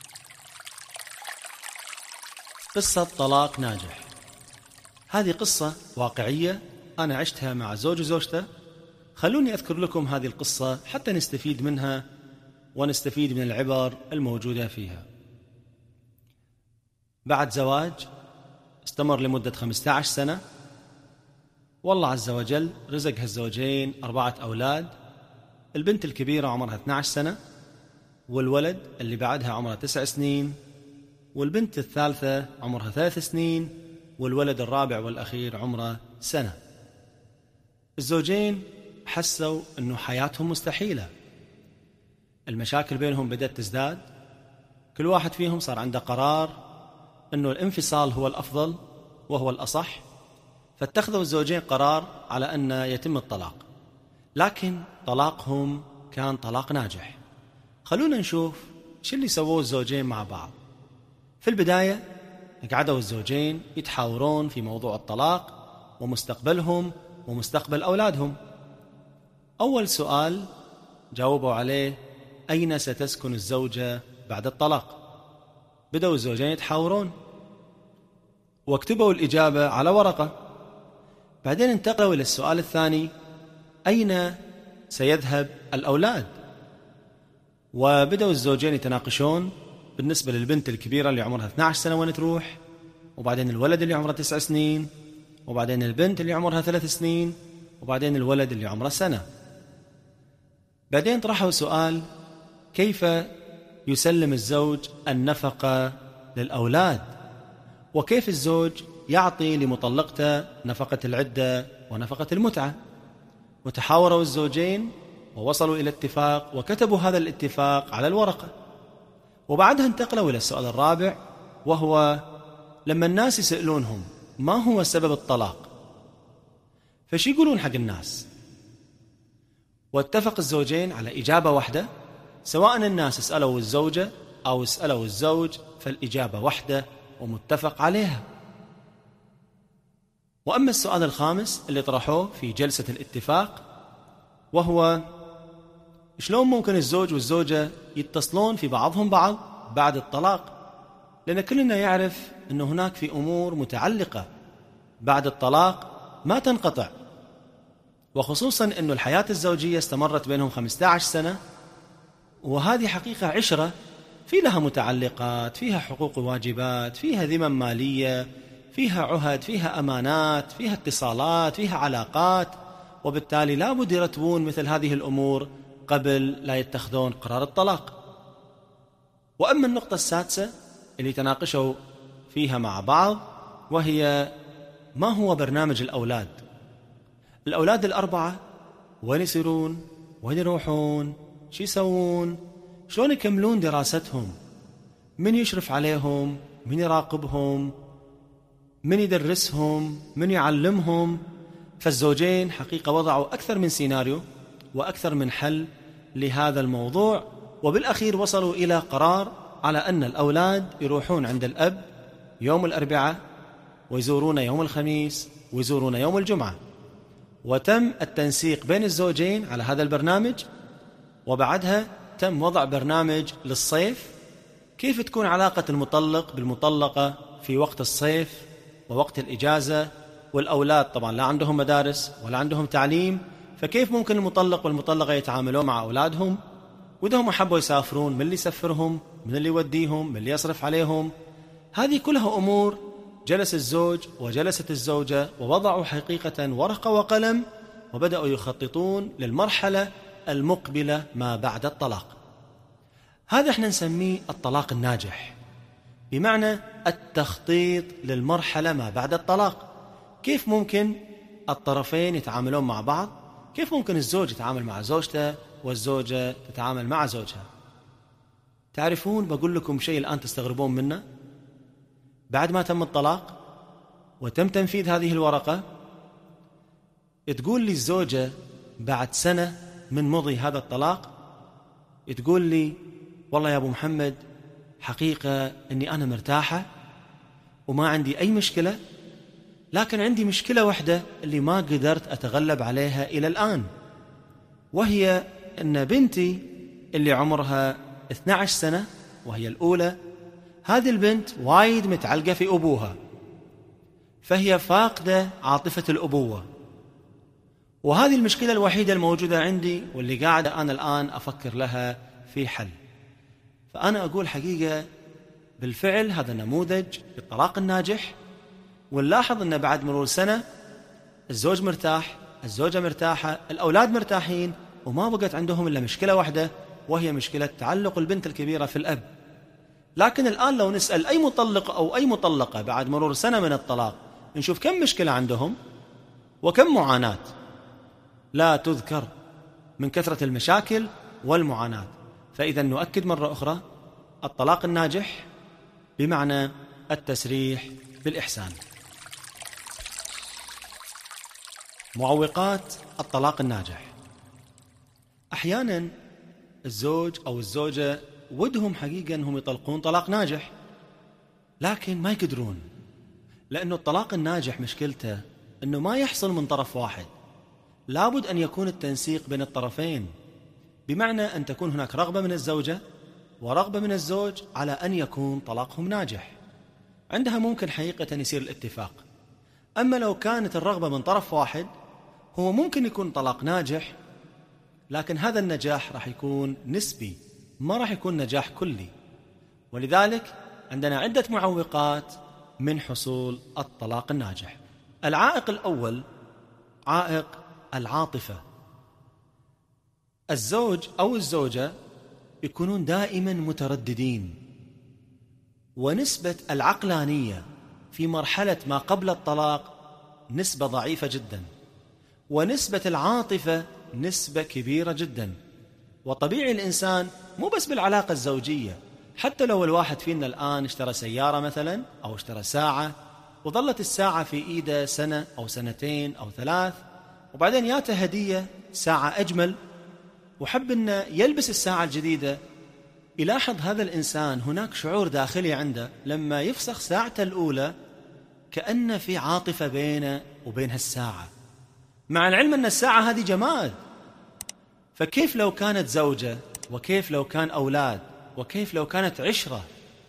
قصة طلاق ناجح، هذه قصة واقعية أنا عشتها مع زوج وزوجته. خلوني أذكر لكم هذه القصة حتى نستفيد منها ونستفيد من العبر الموجودة فيها. بعد زواج استمر لمدة خمسة عشر سنة، والله عز وجل رزق هالزوجين أربعة أولاد. البنت الكبيرة عمرها اثنتي عشرة سنة، والولد اللي بعدها عمرها تسع سنين، والبنت الثالثة عمرها ثلاث سنين، والولد الرابع والأخير عمره سنة. الزوجين حسوا أنه حياتهم مستحيلة، المشاكل بينهم بدأت تزداد، كل واحد فيهم صار عنده قرار أنه الانفصال هو الأفضل وهو الأصح. فاتخذوا الزوجين قرار على أن يتم الطلاق، لكن طلاقهم كان طلاق ناجح. خلونا نشوف شو اللي سووه الزوجين مع بعض. في البداية قعدوا الزوجين يتحاورون في موضوع الطلاق ومستقبلهم ومستقبل أولادهم. أول سؤال جاوبوا عليه: أين ستسكن الزوجة بعد الطلاق؟ بدأوا الزوجين يتحاورون واكتبوا الإجابة على ورقة. بعدين انتقلوا إلى السؤال الثاني: أين سيذهب الأولاد؟ وبدأوا الزوجين يتناقشون بالنسبة للبنت الكبيرة اللي عمرها اثنتي عشرة سنة وين تروح، وبعدين الولد اللي عمره تسع سنين، وبعدين البنت اللي عمرها ثلاث سنين، وبعدين الولد اللي عمره سنة. بعدين طرحوا سؤال: كيف يسلم الزوج النفقة للأولاد؟ وكيف الزوج يعطي لمطلقته نفقة العدة ونفقة المتعة؟ وتحاوروا الزوجين ووصلوا إلى اتفاق وكتبوا هذا الاتفاق على الورقة. وبعدها انتقلوا إلى السؤال الرابع، وهو لما الناس يسألونهم ما هو سبب الطلاق فش يقولون حق الناس؟ واتفق الزوجين على إجابة واحدة، سواء الناس سألوا الزوجة أو سألوا الزوج فالإجابة واحدة ومتفق عليها. وأما السؤال الخامس اللي طرحوه في جلسة الاتفاق، وهو شلون ممكن الزوج والزوجة يتصلون في بعضهم بعض بعد الطلاق؟ لأن كلنا يعرف أن هناك في أمور متعلقة بعد الطلاق ما تنقطع، وخصوصا أن الحياة الزوجية استمرت بينهم خمسة عشر سنة، وهذه حقيقة عشرة في لها متعلقات، فيها حقوق وواجبات، فيها ذمم مالية، فيها عهد، فيها أمانات، فيها اتصالات، فيها علاقات، وبالتالي لا بد يرتبون مثل هذه الأمور قبل لا يتخذون قرار الطلاق. وأما النقطة السادسة اللي تناقشوا فيها مع بعض، وهي ما هو برنامج الأولاد؟ الأولاد الأربعة وين يصيرون؟ وين يروحون؟ شو يسوون؟ شلون يكملون دراستهم؟ من يشرف عليهم؟ من يراقبهم؟ من يدرسهم؟ من يعلمهم؟ فالزوجين حقيقة وضعوا أكثر من سيناريو وأكثر من حل لهذا الموضوع، وبالأخير وصلوا إلى قرار على أن الأولاد يروحون عند الأب يوم الأربعاء ويزورون يوم الخميس ويزورون يوم الجمعة. وتم التنسيق بين الزوجين على هذا البرنامج، وبعدها تم وضع برنامج للصيف، كيف تكون علاقة المطلق بالمطلقة في وقت الصيف ووقت الإجازة، والأولاد طبعا لا عندهم مدارس ولا عندهم تعليم، فكيف ممكن المطلق والمطلقة يتعاملون مع أولادهم؟ وإذا هم حبوا يسافرون، من اللي يسفرهم؟ من اللي يوديهم؟ من اللي يصرف عليهم؟ هذه كلها أمور جلس الزوج وجلست الزوجة ووضعوا حقيقة ورقة وقلم، وبدأوا يخططون للمرحلة المقبلة ما بعد الطلاق. هذا احنا نسميه الطلاق الناجح، بمعنى التخطيط للمرحلة ما بعد الطلاق. كيف ممكن الطرفين يتعاملون مع بعض؟ كيف ممكن الزوج يتعامل مع زوجته والزوجة تتعامل مع زوجها؟ تعرفون، بقول لكم شيء الآن تستغربون منه. بعد ما تم الطلاق وتم تنفيذ هذه الورقة، تقول لي الزوجة بعد سنة من مضي هذا الطلاق، تقول لي والله يا أبو محمد حقيقة أني أنا مرتاحة وما عندي أي مشكلة، لكن عندي مشكلة واحدة اللي ما قدرت أتغلب عليها إلى الآن، وهي أن بنتي اللي عمرها اثنتي عشرة سنة وهي الأولى، هذه البنت وايد متعلقة في أبوها، فهي فاقدة عاطفة الأبوة، وهذه المشكلة الوحيدة الموجودة عندي واللي قاعدة أنا الآن أفكر لها في حل. فأنا أقول حقيقة بالفعل هذا نموذج للطلاق الناجح، ونلاحظ أن بعد مرور سنة الزوج مرتاح، الزوجة مرتاحة، الأولاد مرتاحين، وما بقت عندهم إلا مشكلة واحدة، وهي مشكلة تعلق البنت الكبيرة في الأب. لكن الآن لو نسأل أي مطلق أو أي مطلقة بعد مرور سنة من الطلاق، نشوف كم مشكلة عندهم وكم معاناة لا تذكر من كثرة المشاكل والمعاناة. فإذا نؤكد مرة أخرى، الطلاق الناجح بمعنى التسريح بالإحسان. معوقات الطلاق الناجح. أحيانا الزوج أو الزوجة ودهم حقيقة أنهم يطلقون طلاق ناجح، لكن ما يقدرون، لأنه الطلاق الناجح مشكلته أنه ما يحصل من طرف واحد، لابد أن يكون التنسيق بين الطرفين، بمعنى أن تكون هناك رغبة من الزوجة ورغبة من الزوج على أن يكون طلاقهم ناجح. عندها ممكن حقيقة يصير الاتفاق. أما لو كانت الرغبة من طرف واحد، هو ممكن يكون طلاق ناجح، لكن هذا النجاح راح يكون نسبي، ما راح يكون نجاح كلي. ولذلك عندنا عدة معوقات من حصول الطلاق الناجح. العائق الأول عائق العاطفة. الزوج أو الزوجة يكونون دائما مترددين، ونسبة العقلانية في مرحلة ما قبل الطلاق نسبة ضعيفة جدا، ونسبة العاطفة نسبة كبيرة جدا. وطبيعي الإنسان مو بس بالعلاقة الزوجية، حتى لو الواحد فينا الآن اشترى سيارة مثلا أو اشترى ساعة، وظلت الساعة في إيده سنة أو سنتين أو ثلاث، وبعدين ياته هدية ساعة أجمل، وحب أنه يلبس الساعة الجديدة، يلاحظ هذا الإنسان هناك شعور داخلي عنده لما يفسخ ساعته الأولى كأن في عاطفة بينه وبين هالساعة، مع العلم أن الساعة هذه جماد. فكيف لو كانت زوجة، وكيف لو كان أولاد، وكيف لو كانت عشرة؟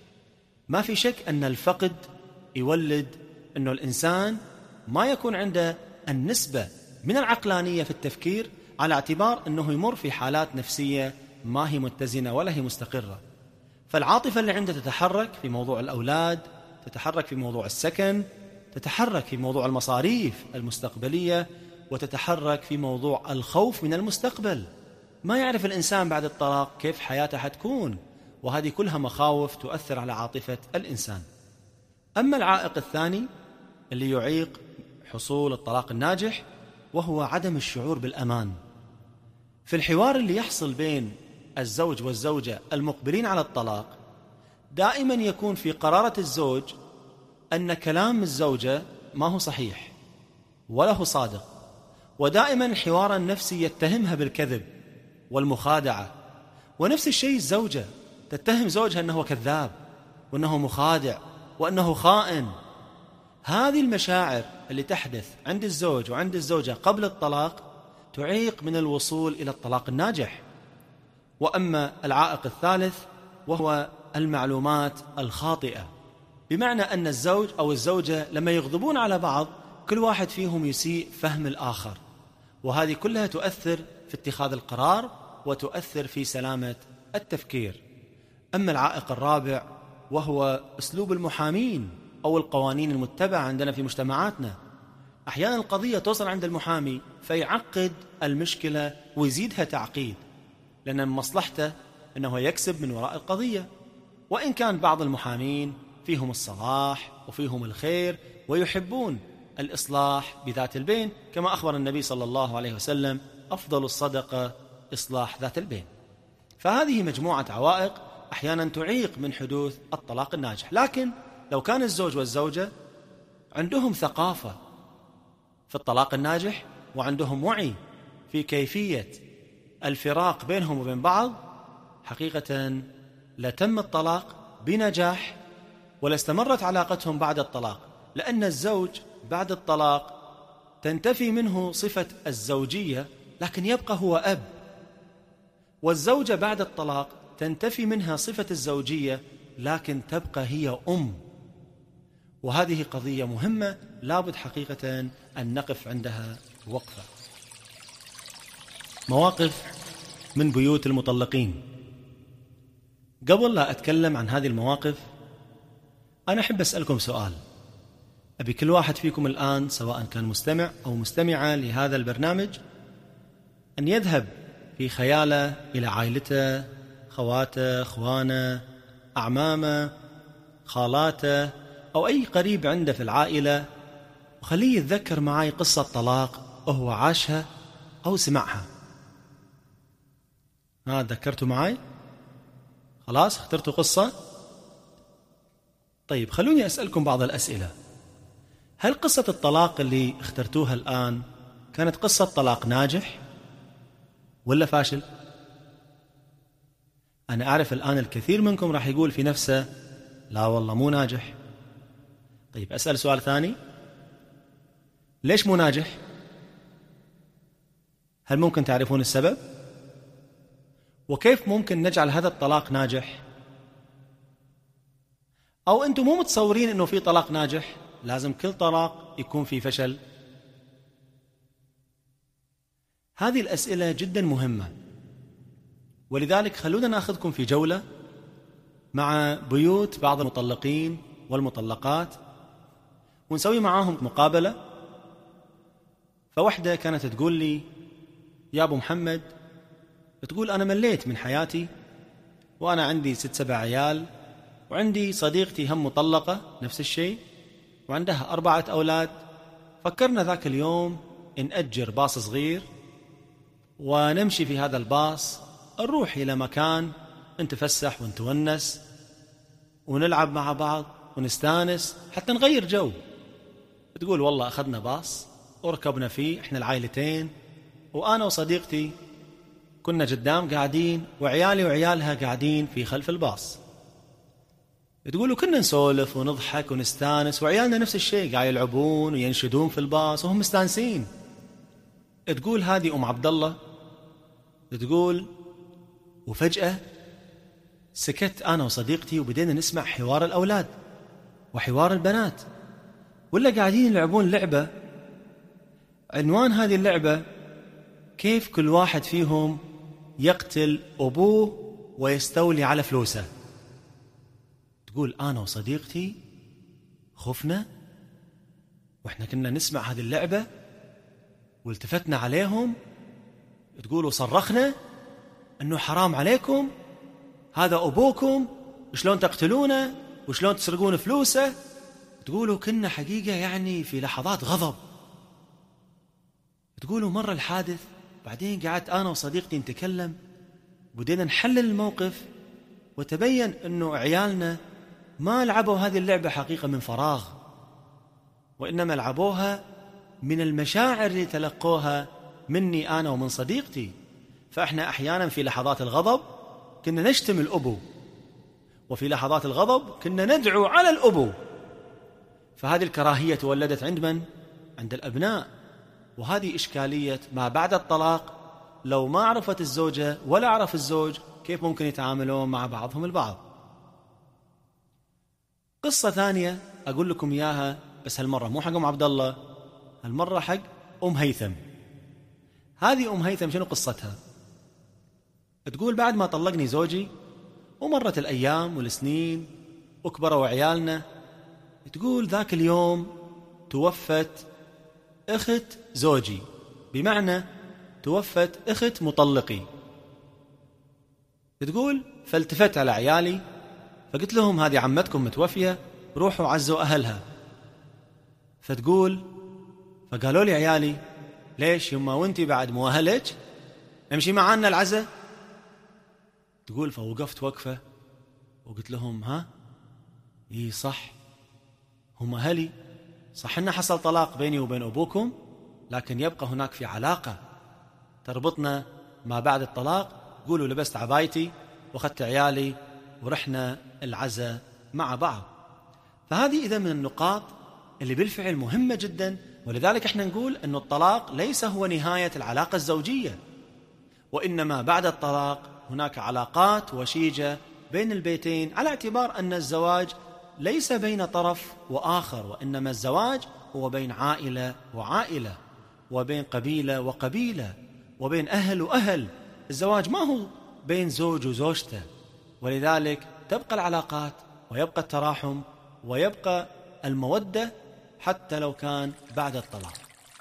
ما في شك أن الفقد يولد أنه الإنسان ما يكون عنده النسبة من العقلانية في التفكير، على اعتبار أنه يمر في حالات نفسية ما هي متزنة ولا هي مستقرة. فالعاطفة اللي عنده تتحرك في موضوع الأولاد، تتحرك في موضوع السكن، تتحرك في موضوع المصاريف المستقبلية، وتتحرك في موضوع الخوف من المستقبل. ما يعرف الإنسان بعد الطلاق كيف حياته حتكون، وهذه كلها مخاوف تؤثر على عاطفة الإنسان. أما العائق الثاني اللي يعيق حصول الطلاق الناجح، وهو عدم الشعور بالأمان. في الحوار اللي يحصل بين الزوج والزوجة المقبلين على الطلاق، دائما يكون في قرارة الزوج أن كلام الزوجة ما هو صحيح ولا هو صادق، ودائما الحوار النفسي يتهمها بالكذب والمخادعة. ونفس الشيء الزوجة تتهم زوجها أنه كذاب وأنه مخادع وأنه خائن. هذه المشاعر اللي تحدث عند الزوج وعند الزوجة قبل الطلاق تعيق من الوصول إلى الطلاق الناجح. وأما العائق الثالث وهو المعلومات الخاطئة، بمعنى أن الزوج أو الزوجة لما يغضبون على بعض كل واحد فيهم يسيء فهم الآخر، وهذه كلها تؤثر في اتخاذ القرار وتؤثر في سلامة التفكير. أما العائق الرابع وهو أسلوب المحامين أو القوانين المتبعة عندنا في مجتمعاتنا. أحيانا القضية توصل عند المحامي فيعقد المشكلة ويزيدها تعقيد، لأن من مصلحته أنه يكسب من وراء القضية. وإن كان بعض المحامين فيهم الصلاح وفيهم الخير ويحبون الإصلاح بذات البين، كما أخبر النبي صلى الله عليه وسلم: أفضل الصدقة إصلاح ذات البين. فهذه مجموعة عوائق أحيانا تعيق من حدوث الطلاق الناجح. لكن لو كان الزوج والزوجة عندهم ثقافة في الطلاق الناجح، وعندهم وعي في كيفية الفراق بينهم وبين بعض، حقيقة لتم الطلاق بنجاح ولاستمرت علاقتهم بعد الطلاق. لأن الزوج بعد الطلاق تنتفي منه صفة الزوجية، لكن يبقى هو أب، والزوجة بعد الطلاق تنتفي منها صفة الزوجية، لكن تبقى هي أم. وهذه قضية مهمة لابد حقيقة أن نقف عندها وقفة. مواقف من بيوت المطلقين. قبل لا أتكلم عن هذه المواقف، أنا أحب أسألكم سؤال. أبي كل واحد فيكم الآن، سواء كان مستمع أو مستمعة لهذا البرنامج، أن يذهب في خياله إلى عائلته، خواته، أخوانه، أعمامه، خالاته، أو أي قريب عنده في العائلة، وخليه يتذكر معي قصة طلاق وهو عاشها أو سمعها. ها، ذكرتوا معي؟ خلاص اخترتوا قصة؟ طيب خلوني أسألكم بعض الأسئلة. هل قصة الطلاق اللي اخترتوها الآن كانت قصة طلاق ناجح ولا فاشل؟ أنا أعرف الآن الكثير منكم راح يقول في نفسه لا والله مو ناجح. طيب أسأل سؤال ثاني، ليش مو ناجح؟ هل ممكن تعرفون السبب؟ وكيف ممكن نجعل هذا الطلاق ناجح؟ أو أنتم مو متصورين أنه في طلاق ناجح، لازم كل طلاق يكون في فشل؟ هذه الأسئلة جدا مهمة، ولذلك خلونا نأخذكم في جولة مع بيوت بعض المطلقين والمطلقات ونسوي معاهم مقابلة. فوحدة كانت تقول لي يا أبو محمد، تقول أنا مليت من حياتي وأنا عندي ست سبع عيال، وعندي صديقتي هم مطلقة نفس الشيء وعندها أربعة أولاد. فكرنا ذاك اليوم نأجر باص صغير ونمشي في هذا الباص، نروح إلى مكان نتفسح ونتونس ونلعب مع بعض ونستانس حتى نغير جو. تقول والله أخذنا باص وركبنا فيه إحنا العائلتين، وأنا وصديقتي كنا قدام قاعدين وعيالي وعيالها قاعدين في خلف الباص. تقولوا كنا نسولف ونضحك ونستانس، وعيالنا نفس الشيء قاعد يلعبون وينشدون في الباص وهم مستانسين. تقول هذه أم عبد الله، تقول وفجأة سكت أنا وصديقتي وبدينا نسمع حوار الأولاد وحوار البنات، ولا قاعدين يلعبون لعبة. عنوان هذه اللعبة كيف كل واحد فيهم يقتل أبوه ويستولي على فلوسه. تقول أنا وصديقتي خفنا وإحنا كنا نسمع هذه اللعبة والتفتنا عليهم. تقول وصرخنا أنه حرام عليكم، هذا أبوكم، وشلون تقتلونه وشلون تسرقون فلوسه. تقولوا كنا حقيقة يعني في لحظات غضب. تقولوا مر الحادث، بعدين قعدت أنا وصديقتي نتكلم، بدينا نحلل الموقف، وتبين أنه عيالنا ما لعبوا هذه اللعبة حقيقة من فراغ، وإنما لعبوها من المشاعر اللي تلقوها مني أنا ومن صديقتي. فإحنا أحيانا في لحظات الغضب كنا نشتم الأبو، وفي لحظات الغضب كنا ندعو على الأبو. فهذه الكراهية تولدت عند من؟ عند الأبناء. وهذه إشكالية ما بعد الطلاق. لو ما عرفت الزوجة ولا عرف الزوج كيف ممكن يتعاملون مع بعضهم البعض. قصة ثانية أقول لكم إياها، بس هالمرة مو حق أم عبد الله، هالمرة حق أم هيثم. هذه أم هيثم شنو قصتها؟ تقول بعد ما طلقني زوجي ومرت الأيام والسنين وكبروا عيالنا، تقول ذاك اليوم توفت أخت زوجي، بمعنى توفت أخت مطلقي. تقول فالتفت على عيالي فقلت لهم هذه عمتكم متوفية، روحوا عزوا أهلها. فتقول فقالوا لي عيالي ليش يما وانتي بعد مو أهلك امشي معانا العزة؟ تقول فوقفت وقفة وقلت لهم ها اي صح هم أهلي، صح إن حصل طلاق بيني وبين أبوكم، لكن يبقى هناك في علاقة تربطنا ما بعد الطلاق. قولوا لبست عبايتي وأخذت عيالي ورحنا العزة مع بعض. فهذه إذا من النقاط اللي بالفعل مهمة جدا. ولذلك احنا نقول أن الطلاق ليس هو نهاية العلاقة الزوجية، وإنما بعد الطلاق هناك علاقات وشيجة بين البيتين، على اعتبار أن الزواج ليس بين طرف وآخر، وإنما الزواج هو بين عائلة وعائلة، وبين قبيلة وقبيلة، وبين أهل وأهل. الزواج ما هو بين زوج وزوجته. ولذلك تبقى العلاقات ويبقى التراحم ويبقى المودة حتى لو كان بعد الطلاق.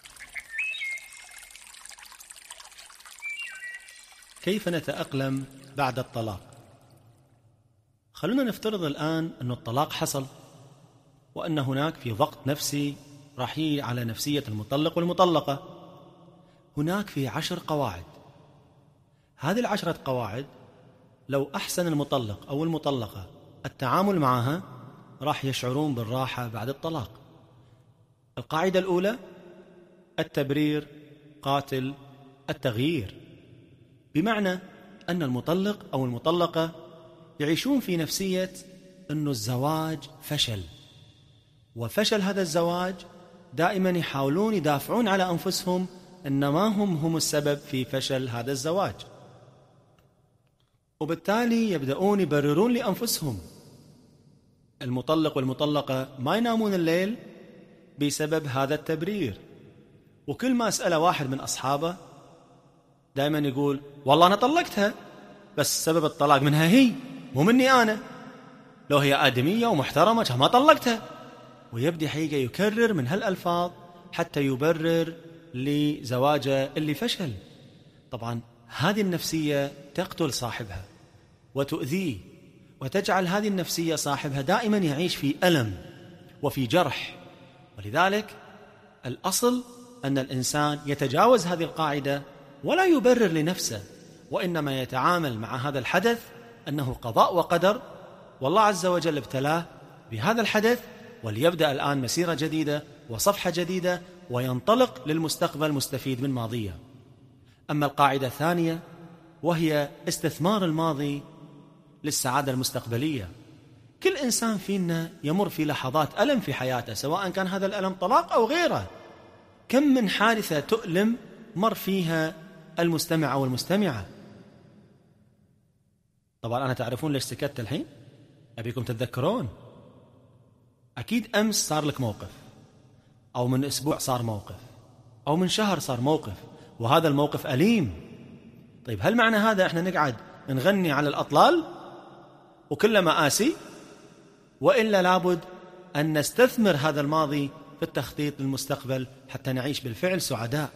كيف نتأقلم بعد الطلاق؟ خلونا نفترض الآن أن الطلاق حصل، وأن هناك في ضغط نفسي راح يجي على نفسية المطلق والمطلقة. هناك في عشر قواعد. هذه العشرة قواعد لو أحسن المطلق أو المطلقة التعامل معها راح يشعرون بالراحة بعد الطلاق. القاعدة الأولى التبرير قاتل التغيير، بمعنى أن المطلق أو المطلقة يعيشون في نفسية أن الزواج فشل، وفشل هذا الزواج دائما يحاولون يدافعون على أنفسهم أن ما هم هم السبب في فشل هذا الزواج، وبالتالي يبدأون يبررون لأنفسهم. المطلق والمطلقة ما ينامون الليل بسبب هذا التبرير، وكل ما أسأله واحد من أصحابه دائما يقول والله أنا طلقتها بس سبب الطلاق منها هي، مو مني أنا، لو هي آدمية ومحترمة كان ما طلقتها، ويبدأ حقيقة يكرر من هالألفاظ حتى يبرر لزواجه اللي فشل. طبعا هذه النفسية تقتل صاحبها وتؤذيه، وتجعل هذه النفسية صاحبها دائما يعيش في ألم وفي جرح. ولذلك الأصل أن الإنسان يتجاوز هذه القاعدة ولا يبرر لنفسه، وإنما يتعامل مع هذا الحدث أنه قضاء وقدر، والله عز وجل ابتلاه بهذا الحدث، وليبدأ الآن مسيرة جديدة وصفحة جديدة وينطلق للمستقبل مستفيد من ماضيه. أما القاعدة الثانية وهي استثمار الماضي للسعادة المستقبلية. كل إنسان فينا يمر في لحظات ألم في حياته، سواء كان هذا الألم طلاق أو غيره. كم من حادثة تؤلم مر فيها المستمع أو المستمعة. طبعا أنا تعرفون ليش سكت الحين؟ أبيكم تتذكرون. أكيد أمس صار لك موقف، أو من أسبوع صار موقف، أو من شهر صار موقف، وهذا الموقف أليم. طيب هل معنى هذا إحنا نقعد نغني على الأطلال وكل مآسي؟ وإلا لابد أن نستثمر هذا الماضي في التخطيط للمستقبل حتى نعيش بالفعل سعداء.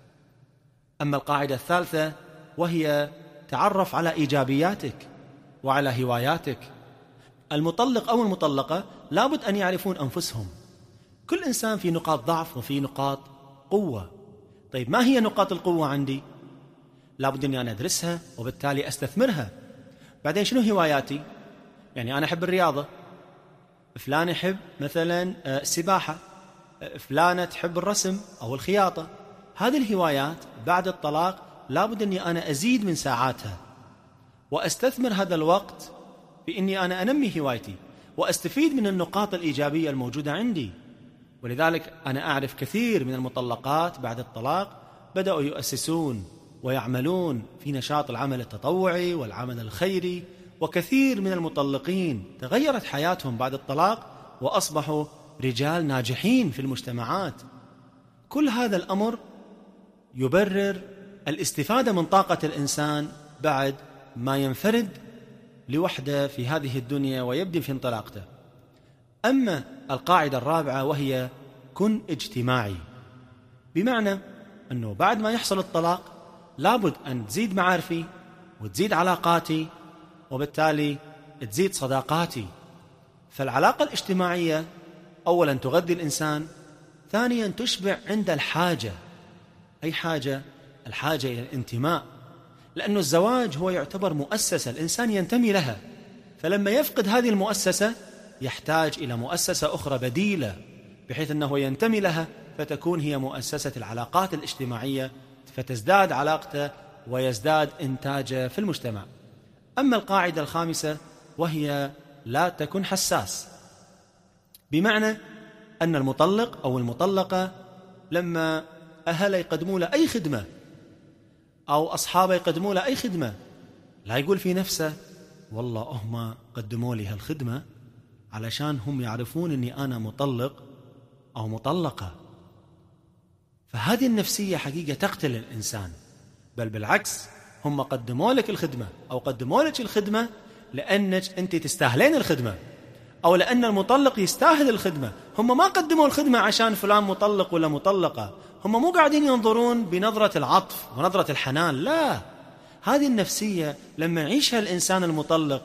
أما القاعدة الثالثة وهي تعرف على إيجابياتك وعلى هواياتك. المطلق أو المطلقة لابد أن يعرفون أنفسهم. كل إنسان في نقاط ضعف وفي نقاط قوة. طيب ما هي نقاط القوة عندي؟ لابد أني أنا أدرسها وبالتالي أستثمرها. بعدين شنو هواياتي؟ يعني أنا أحب الرياضة، فلان يحب مثلا السباحة، فلانة تحب الرسم أو الخياطة. هذه الهوايات بعد الطلاق لابد أني أنا أزيد من ساعاتها وأستثمر هذا الوقت بإني أنا أنمي هوايتي وأستفيد من النقاط الإيجابية الموجودة عندي. ولذلك أنا أعرف كثير من المطلقات بعد الطلاق بدأوا يؤسسون ويعملون في نشاط العمل التطوعي والعمل الخيري، وكثير من المطلقين تغيرت حياتهم بعد الطلاق وأصبحوا رجال ناجحين في المجتمعات. كل هذا الأمر يبرر الاستفادة من طاقة الإنسان بعد ما ينفرد لوحده في هذه الدنيا ويبدأ في انطلاقته. أما القاعدة الرابعة وهي كن اجتماعي، بمعنى أنه بعد ما يحصل الطلاق لابد أن تزيد معارفي وتزيد علاقاتي، وبالتالي تزيد صداقاتي. فالعلاقة الاجتماعية أولا تغذي الإنسان، ثانيا تشبع عند الحاجة. أي حاجة؟ الحاجة إلى الانتماء، لأن الزواج هو يعتبر مؤسسة الإنسان ينتمي لها، فلما يفقد هذه المؤسسة يحتاج إلى مؤسسة أخرى بديلة بحيث أنه ينتمي لها، فتكون هي مؤسسة العلاقات الاجتماعية، فتزداد علاقته ويزداد إنتاجه في المجتمع. أما القاعدة الخامسة وهي لا تكن حساس، بمعنى أن المطلق أو المطلقة لما أهله يقدموا له أي خدمة أو أصحابه يقدموا له أي خدمة لا يقول في نفسه والله هم قدموا لي هالخدمة علشان هم يعرفون أني أنا مطلق أو مطلقة. فهذه النفسية حقيقة تقتل الإنسان، بل بالعكس هم قدموا لك الخدمة أو قدموا لك الخدمة لأنك أنت تستاهلين الخدمة، أو لأن المطلق يستاهل الخدمة. هم ما قدموا الخدمة عشان فلان مطلق ولا مطلقة، هم مو قاعدين ينظرون بنظرة العطف ونظرة الحنان، لا. هذه النفسية لما يعيشها الإنسان المطلق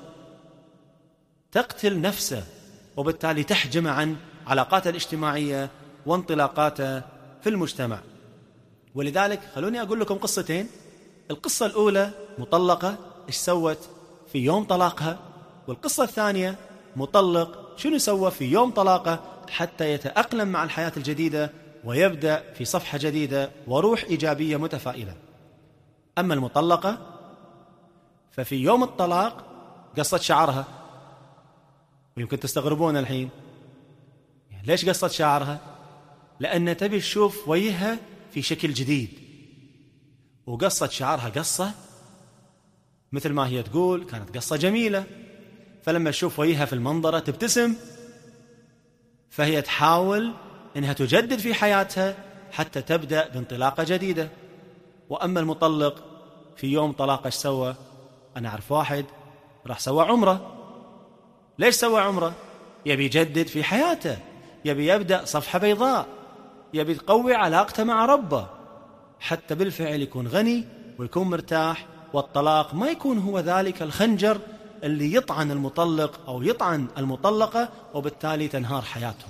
تقتل نفسه، وبالتالي تحجم عن علاقاته الاجتماعية وانطلاقاته في المجتمع. ولذلك خلوني أقول لكم قصتين. القصة الأولى مطلقة إيش سوت في يوم طلاقها، والقصة الثانية مطلق شنو سوى في يوم طلاقه حتى يتأقلم مع الحياة الجديدة ويبدأ في صفحة جديدة وروح إيجابية متفائلة. أما المطلقة ففي يوم الطلاق قصت شعرها، ويمكن تستغربون الحين يعني ليش قصت شعرها؟ لأن تبي تشوف وجهها في شكل جديد، وقصت شعرها قصة مثل ما هي تقول كانت قصة جميلة، فلما تشوف وجهها في المنظرة تبتسم، فهي تحاول إنها تجدد في حياتها حتى تبدأ بانطلاقة جديدة. وأما المطلق في يوم طلاقه ايش سوى؟ أنا أعرف واحد راح سوى عمرة. ليش سوى عمرة؟ يبي يجدد في حياته، يبي يبدأ صفحة بيضاء، يبي يقوي علاقته مع ربه حتى بالفعل يكون غني ويكون مرتاح، والطلاق ما يكون هو ذلك الخنجر اللي يطعن المطلق أو يطعن المطلقة وبالتالي تنهار حياتهم.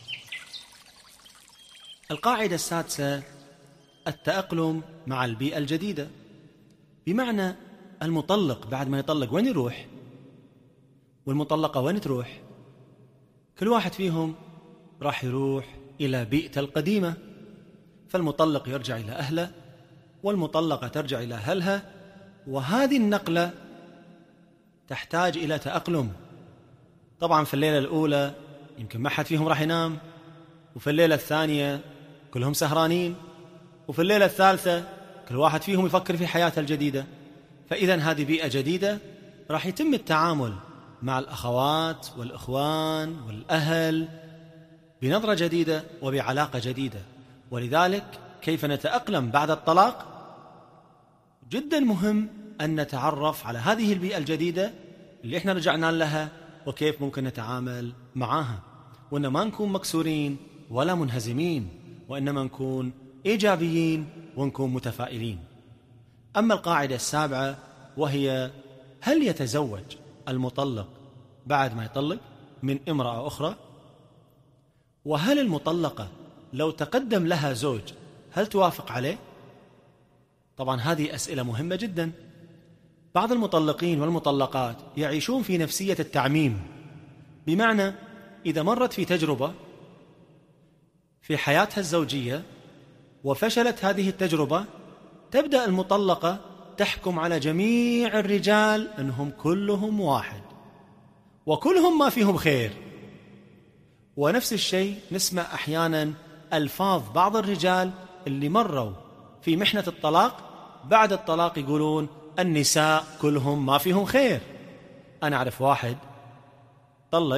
القاعدة السادسة التأقلم مع البيئة الجديدة، بمعنى المطلق بعد ما يطلق وين يروح؟ والمطلقة وين تروح؟ كل واحد فيهم راح يروح إلى بيئته القديمة، فالمطلق يرجع إلى أهله والمطلقة ترجع إلى أهلها، وهذه النقلة تحتاج إلى تأقلم. طبعا في الليلة الأولى يمكن ما حد فيهم راح ينام، وفي الليلة الثانية كلهم سهرانين، وفي الليلة الثالثة كل واحد فيهم يفكر في حياته الجديدة. فإذا هذه بيئة جديدة راح يتم التعامل مع الأخوات والإخوان والأهل بنظرة جديدة وبعلاقة جديدة. ولذلك كيف نتأقلم بعد الطلاق جدا مهم أن نتعرف على هذه البيئة الجديدة اللي احنا رجعنا لها وكيف ممكن نتعامل معها، وأن ما نكون مكسورين ولا منهزمين، وإنما نكون إيجابيين ونكون متفائلين. أما القاعدة السابعة وهي هل يتزوج المطلق بعد ما يطلق من امرأة أخرى؟ وهل المطلقة لو تقدم لها زوج هل توافق عليه؟ طبعا هذه أسئلة مهمة جدا. بعض المطلقين والمطلقات يعيشون في نفسية التعميم، بمعنى إذا مرت في تجربة في حياتها الزوجية وفشلت هذه التجربة، تبدأ المطلقة تحكم على جميع الرجال أنهم كلهم واحد وكلهم ما فيهم خير. ونفس الشيء نسمع أحيانا ألفاظ بعض الرجال اللي مروا في محنة الطلاق، بعد الطلاق يقولون النساء كلهم ما فيهم خير. أنا أعرف واحد طلق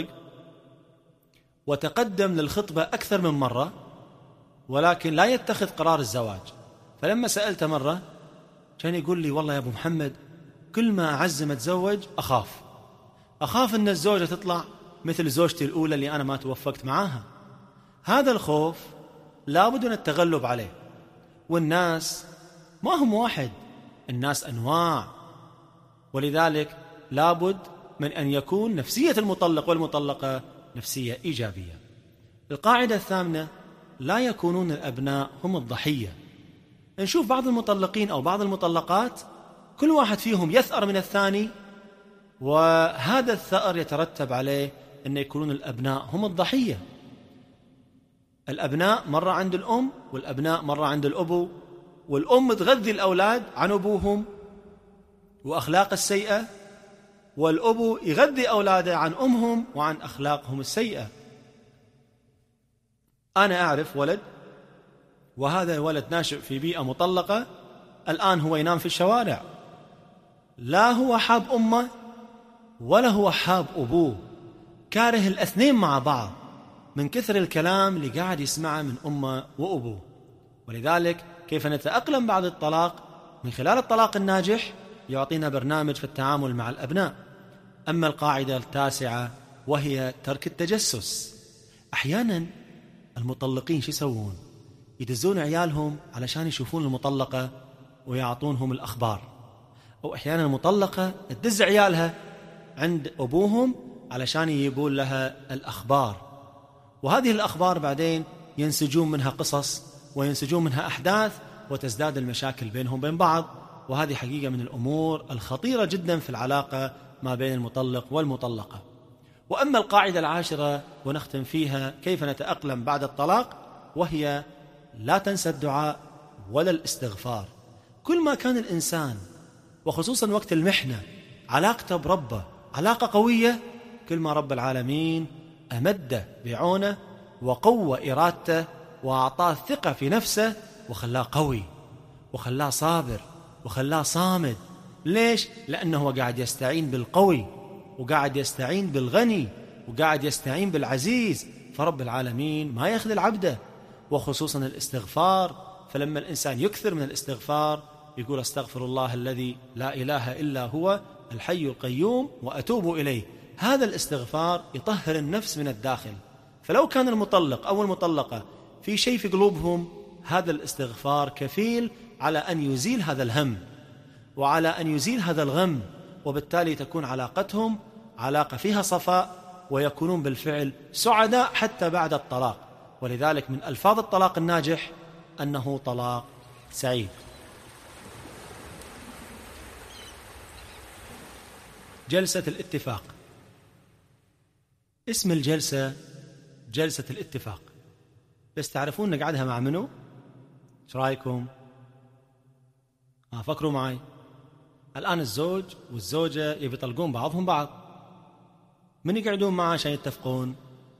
وتقدم للخطبة أكثر من مرة ولكن لا يتخذ قرار الزواج، فلما سألته مرة كان يقول لي والله يا أبو محمد كل ما أعزم أتزوج أخاف أخاف أن الزوجة تطلع مثل زوجتي الأولى اللي أنا ما توفقت معاها. هذا الخوف لابد من التغلب عليه، والناس ما هم واحد، الناس أنواع، ولذلك لابد من أن يكون نفسية المطلق والمطلقة نفسية إيجابية. القاعدة الثامنة لا يكونون الأبناء هم الضحية. نشوف بعض المطلقين أو بعض المطلقات كل واحد فيهم يثأر من الثاني، وهذا الثأر يترتب عليه أن يكونون الأبناء هم الضحية. الأبناء مرة عند الأم والأبناء مرة عند الأبو، والأم تغذي الأولاد عن أبوهم وأخلاق السيئة، والأبو يغذي أولاده عن أمهم وعن أخلاقهم السيئة. أنا أعرف ولد، وهذا الولد ناشئ في بيئة مطلقة، الآن هو ينام في الشوارع، لا هو حاب أمه ولا هو حاب أبوه، كاره الاثنين مع بعض من كثر الكلام اللي قاعد يسمعه من أمه وأبوه. ولذلك كيف نتأقلم بعد الطلاق؟ من خلال الطلاق الناجح يعطينا برنامج في التعامل مع الأبناء. أما القاعدة التاسعة وهي ترك التجسس. أحيانا المطلقين شو يسوون؟ يدزون عيالهم علشان يشوفون المطلقة ويعطونهم الأخبار، أو أحيانا المطلقة تدز عيالها عند أبوهم علشان يجيبون لها الأخبار، وهذه الأخبار بعدين ينسجون منها قصص وينسجون منها أحداث وتزداد المشاكل بينهم بين بعض. وهذه حقيقة من الأمور الخطيرة جدا في العلاقة ما بين المطلق والمطلقة. وأما القاعدة العاشرة ونختم فيها كيف نتأقلم بعد الطلاق، وهي لا تنسى الدعاء ولا الاستغفار. كل ما كان الإنسان وخصوصا وقت المحنة علاقته بربه علاقة قوية، كل ما رب العالمين أمده بعونه وقوة إرادته وأعطاه ثقة في نفسه وخلاه قوي وخلاه صابر وخلاه صامد. ليش؟ لأنه هو قاعد يستعين بالقوي وقاعد يستعين بالغني وقاعد يستعين بالعزيز. فرب العالمين ما يخذل عبده، وخصوصا الاستغفار. فلما الإنسان يكثر من الاستغفار يقول استغفر الله الذي لا إله إلا هو الحي القيوم وأتوب إليه، هذا الاستغفار يطهر النفس من الداخل. فلو كان المطلق أو المطلقة في شيء في قلوبهم، هذا الاستغفار كفيل على أن يزيل هذا الهم وعلى أن يزيل هذا الغم، وبالتالي تكون علاقتهم علاقة فيها صفاء ويكونون بالفعل سعداء حتى بعد الطلاق. ولذلك من ألفاظ الطلاق الناجح أنه طلاق سعيد. جلسة الاتفاق. اسم الجلسة جلسة الاتفاق، بس تعرفون نقعدها مع منو؟ ايش رايكم؟ آه فكروا معي. الآن الزوج والزوجة يبي يطلقون بعضهم بعض، من يقعدون معه عشان يتفقون؟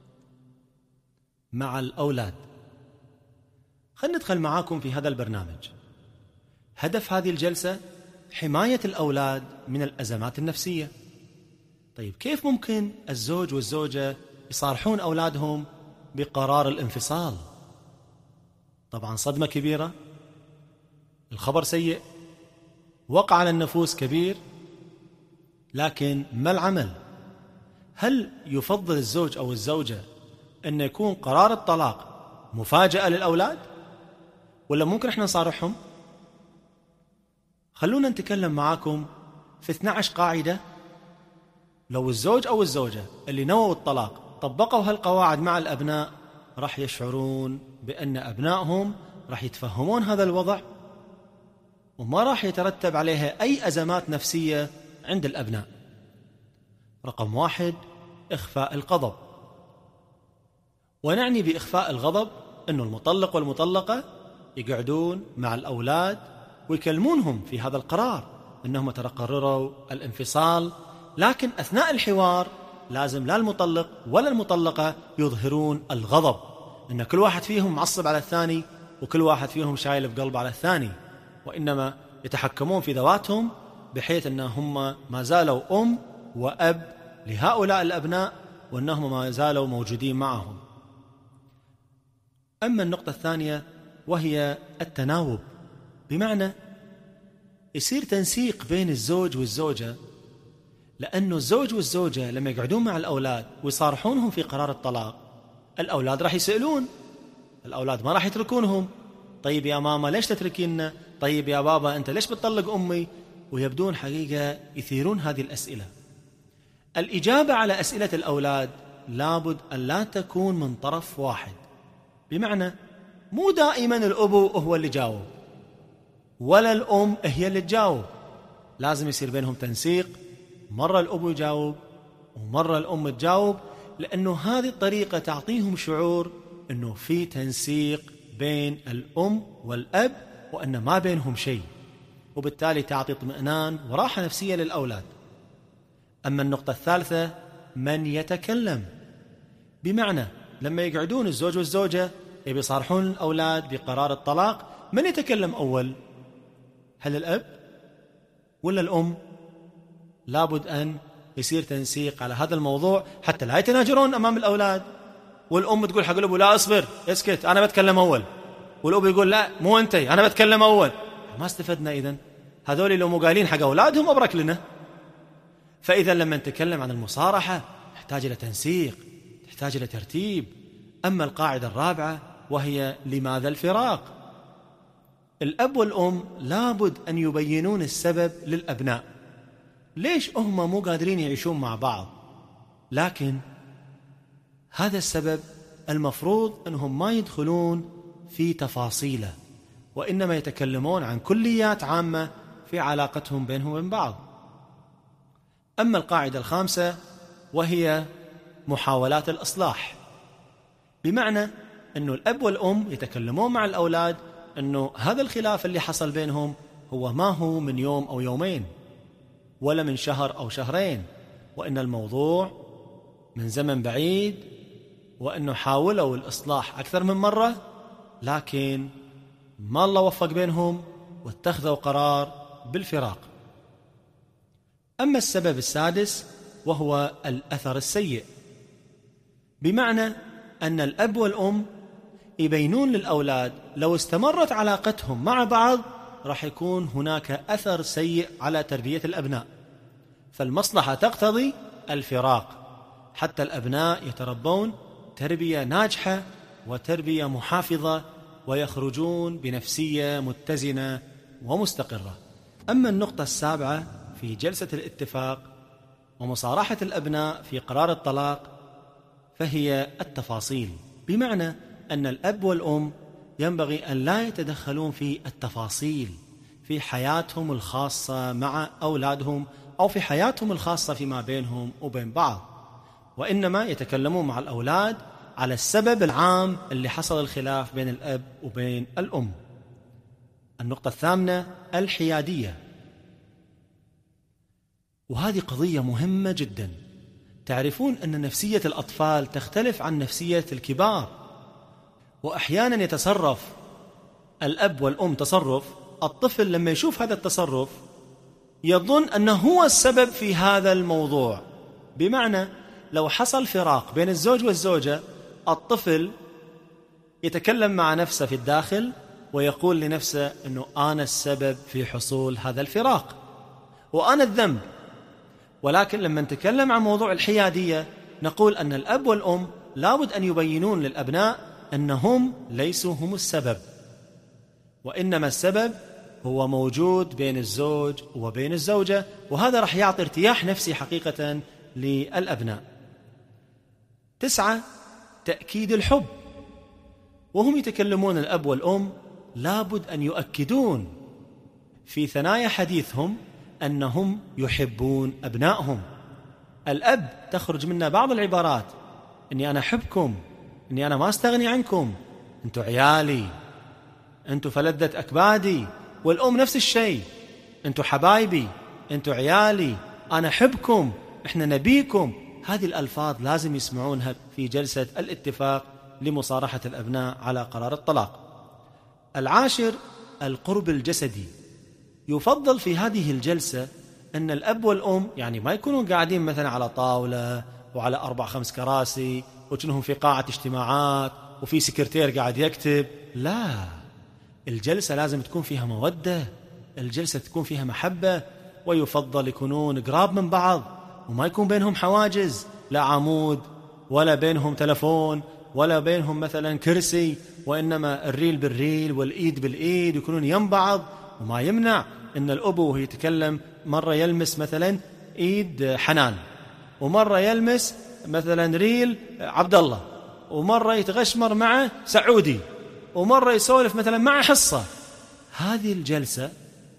مع الأولاد. خلنا ندخل معاكم في هذا البرنامج. هدف هذه الجلسة حماية الأولاد من الأزمات النفسية. طيب كيف ممكن الزوج والزوجة يصارحون أولادهم بقرار الانفصال؟ طبعا صدمة كبيرة، الخبر سيء، وقع على النفوس كبير، لكن ما العمل؟ هل يفضل الزوج أو الزوجة أن يكون قرار الطلاق مفاجأة للأولاد، ولا ممكن احنا نصارحهم؟ خلونا نتكلم معاكم في اثنتي عشرة قاعدة. لو الزوج أو الزوجة اللي نووا الطلاق طبقوا هالقواعد مع الأبناء، راح يشعرون بأن أبنائهم راح يتفهمون هذا الوضع وما راح يترتب عليها أي أزمات نفسية عند الأبناء. رقم واحد، إخفاء الغضب. ونعني بإخفاء الغضب أنه المطلق والمطلقة يقعدون مع الأولاد ويكلمونهم في هذا القرار أنهم تقرروا الانفصال، لكن أثناء الحوار لازم لا المطلق ولا المطلقة يظهرون الغضب، أن كل واحد فيهم معصب على الثاني وكل واحد فيهم شايل في قلبه على الثاني، وإنما يتحكمون في ذواتهم بحيث أنهم ما زالوا أم وأب لهؤلاء الأبناء وأنهم ما زالوا موجودين معهم. أما النقطة الثانية وهي التناوب، بمعنى يصير تنسيق بين الزوج والزوجة، لأنه الزوج والزوجة لما يقعدون مع الأولاد ويصارحونهم في قرار الطلاق، الأولاد راح يسألون، الأولاد ما راح يتركونهم. طيب يا ماما ليش تتركينا؟ طيب يا بابا أنت ليش بتطلق أمي؟ ويبدون حقيقة يثيرون هذه الأسئلة. الإجابة على أسئلة الأولاد لابد أن لا تكون من طرف واحد، بمعنى مو دائما الأب هو اللي جاوب ولا الأم هي اللي تجاوب، لازم يصير بينهم تنسيق، مرة الأب يجاوب ومرة الأم تجاوب، لأنه هذه الطريقة تعطيهم شعور أنه في تنسيق بين الأم والأب وأن ما بينهم شيء، وبالتالي تعطي اطمئنان وراحة نفسية للأولاد. أما النقطة الثالثة، من يتكلم، بمعنى لما يقعدون الزوج والزوجة يبي يصارحون الأولاد بقرار الطلاق، من يتكلم أول؟ هل الأب ولا الأم؟ لابد أن يصير تنسيق على هذا الموضوع حتى لا يتناجرون أمام الأولاد، والأم تقول حق الأب لا أصبر اسكت أنا بتكلم أول، والأب يقول لا مو أنتي أنا بتكلم أول. ما استفدنا إذن، هذول لو مو قايلين حق أولادهم أبرك لنا. فإذا لما نتكلم عن المصارحة تحتاج إلى تنسيق، تحتاج إلى ترتيب. أما القاعدة الرابعة وهي لماذا الفراق، الأب والأم لابد أن يبينون السبب للأبناء، ليش هم مو قادرين يعيشون مع بعض، لكن هذا السبب المفروض أنهم ما يدخلون في تفاصيله، وإنما يتكلمون عن كليات عامة في علاقتهم بينهم وبين بعض. أما القاعدة الخامسة وهي محاولات الإصلاح، بمعنى أنه الأب والأم يتكلمون مع الأولاد أنه هذا الخلاف اللي حصل بينهم هو ما هو من يوم أو يومين ولا من شهر أو شهرين، وإن الموضوع من زمن بعيد، وأنه حاولوا الإصلاح أكثر من مرة لكن ما الله وفق بينهم واتخذوا قرار بالفراق. أما السبب السادس وهو الأثر السيء، بمعنى أن الأب والأم يبينون للأولاد لو استمرت علاقتهم مع بعض راح يكون هناك أثر سيء على تربية الأبناء، فالمصلحة تقتضي الفراق حتى الأبناء يتربون تربية ناجحة وتربية محافظة ويخرجون بنفسية متزنة ومستقرة. أما النقطة السابعة في جلسة الاتفاق ومصارحة الأبناء في قرار الطلاق فهي التفاصيل، بمعنى أن الأب والأم ينبغي أن لا يتدخلون في التفاصيل في حياتهم الخاصة مع أولادهم أو في حياتهم الخاصة فيما بينهم وبين بعض، وإنما يتكلمون مع الأولاد على السبب العام اللي حصل الخلاف بين الأب وبين الأم. النقطة الثامنة الحيادية، وهذه قضية مهمة جدا. تعرفون أن نفسية الأطفال تختلف عن نفسية الكبار، وأحيانا يتصرف الأب والأم تصرف الطفل لما يشوف هذا التصرف يظن أنه هو السبب في هذا الموضوع. بمعنى لو حصل فراق بين الزوج والزوجة الطفل يتكلم مع نفسه في الداخل ويقول لنفسه أنه أنا السبب في حصول هذا الفراق وأنا الذنب. ولكن لما نتكلم عن موضوع الحيادية نقول أن الأب والأم لابد أن يبينون للأبناء أنهم ليسوا هم السبب، وإنما السبب هو موجود بين الزوج وبين الزوجة، وهذا رح يعطي ارتياح نفسي حقيقة للأبناء. تسعة تأكيد الحب، وهم يتكلمون الأب والأم لابد أن يؤكدون في ثنايا حديثهم أنهم يحبون أبنائهم. الأب تخرج منا بعض العبارات أني أنا أحبكم، أني أنا ما أستغني عنكم، أنتوا عيالي، أنتوا فلذة أكبادي، والأم نفس الشيء، أنتوا حبايبي، أنتوا عيالي، أنا أحبكم، إحنا نبيكم. هذه الألفاظ لازم يسمعونها في جلسة الاتفاق لمصارحة الأبناء على قرار الطلاق. العاشر القرب الجسدي، يفضل في هذه الجلسة أن الأب والأم يعني ما يكونون قاعدين مثلا على طاولة وعلى أربع خمس كراسي وكأنهم في قاعة اجتماعات وفي سكرتير قاعد يكتب، لا، الجلسة لازم تكون فيها مودة، الجلسة تكون فيها محبة، ويفضل يكونون قراب من بعض وما يكون بينهم حواجز، لا عمود ولا بينهم تلفون ولا بينهم مثلا كرسي، وإنما الريل بالريل والإيد بالإيد، يكونون يم بعض. وما يمنع أن الأب وهو يتكلم مرة يلمس مثلا إيد حنان، ومرة يلمس مثلا ريل عبد الله، ومرة يتغشمر مع سعودي، ومرة يسولف مثلا مع حصة. هذه الجلسة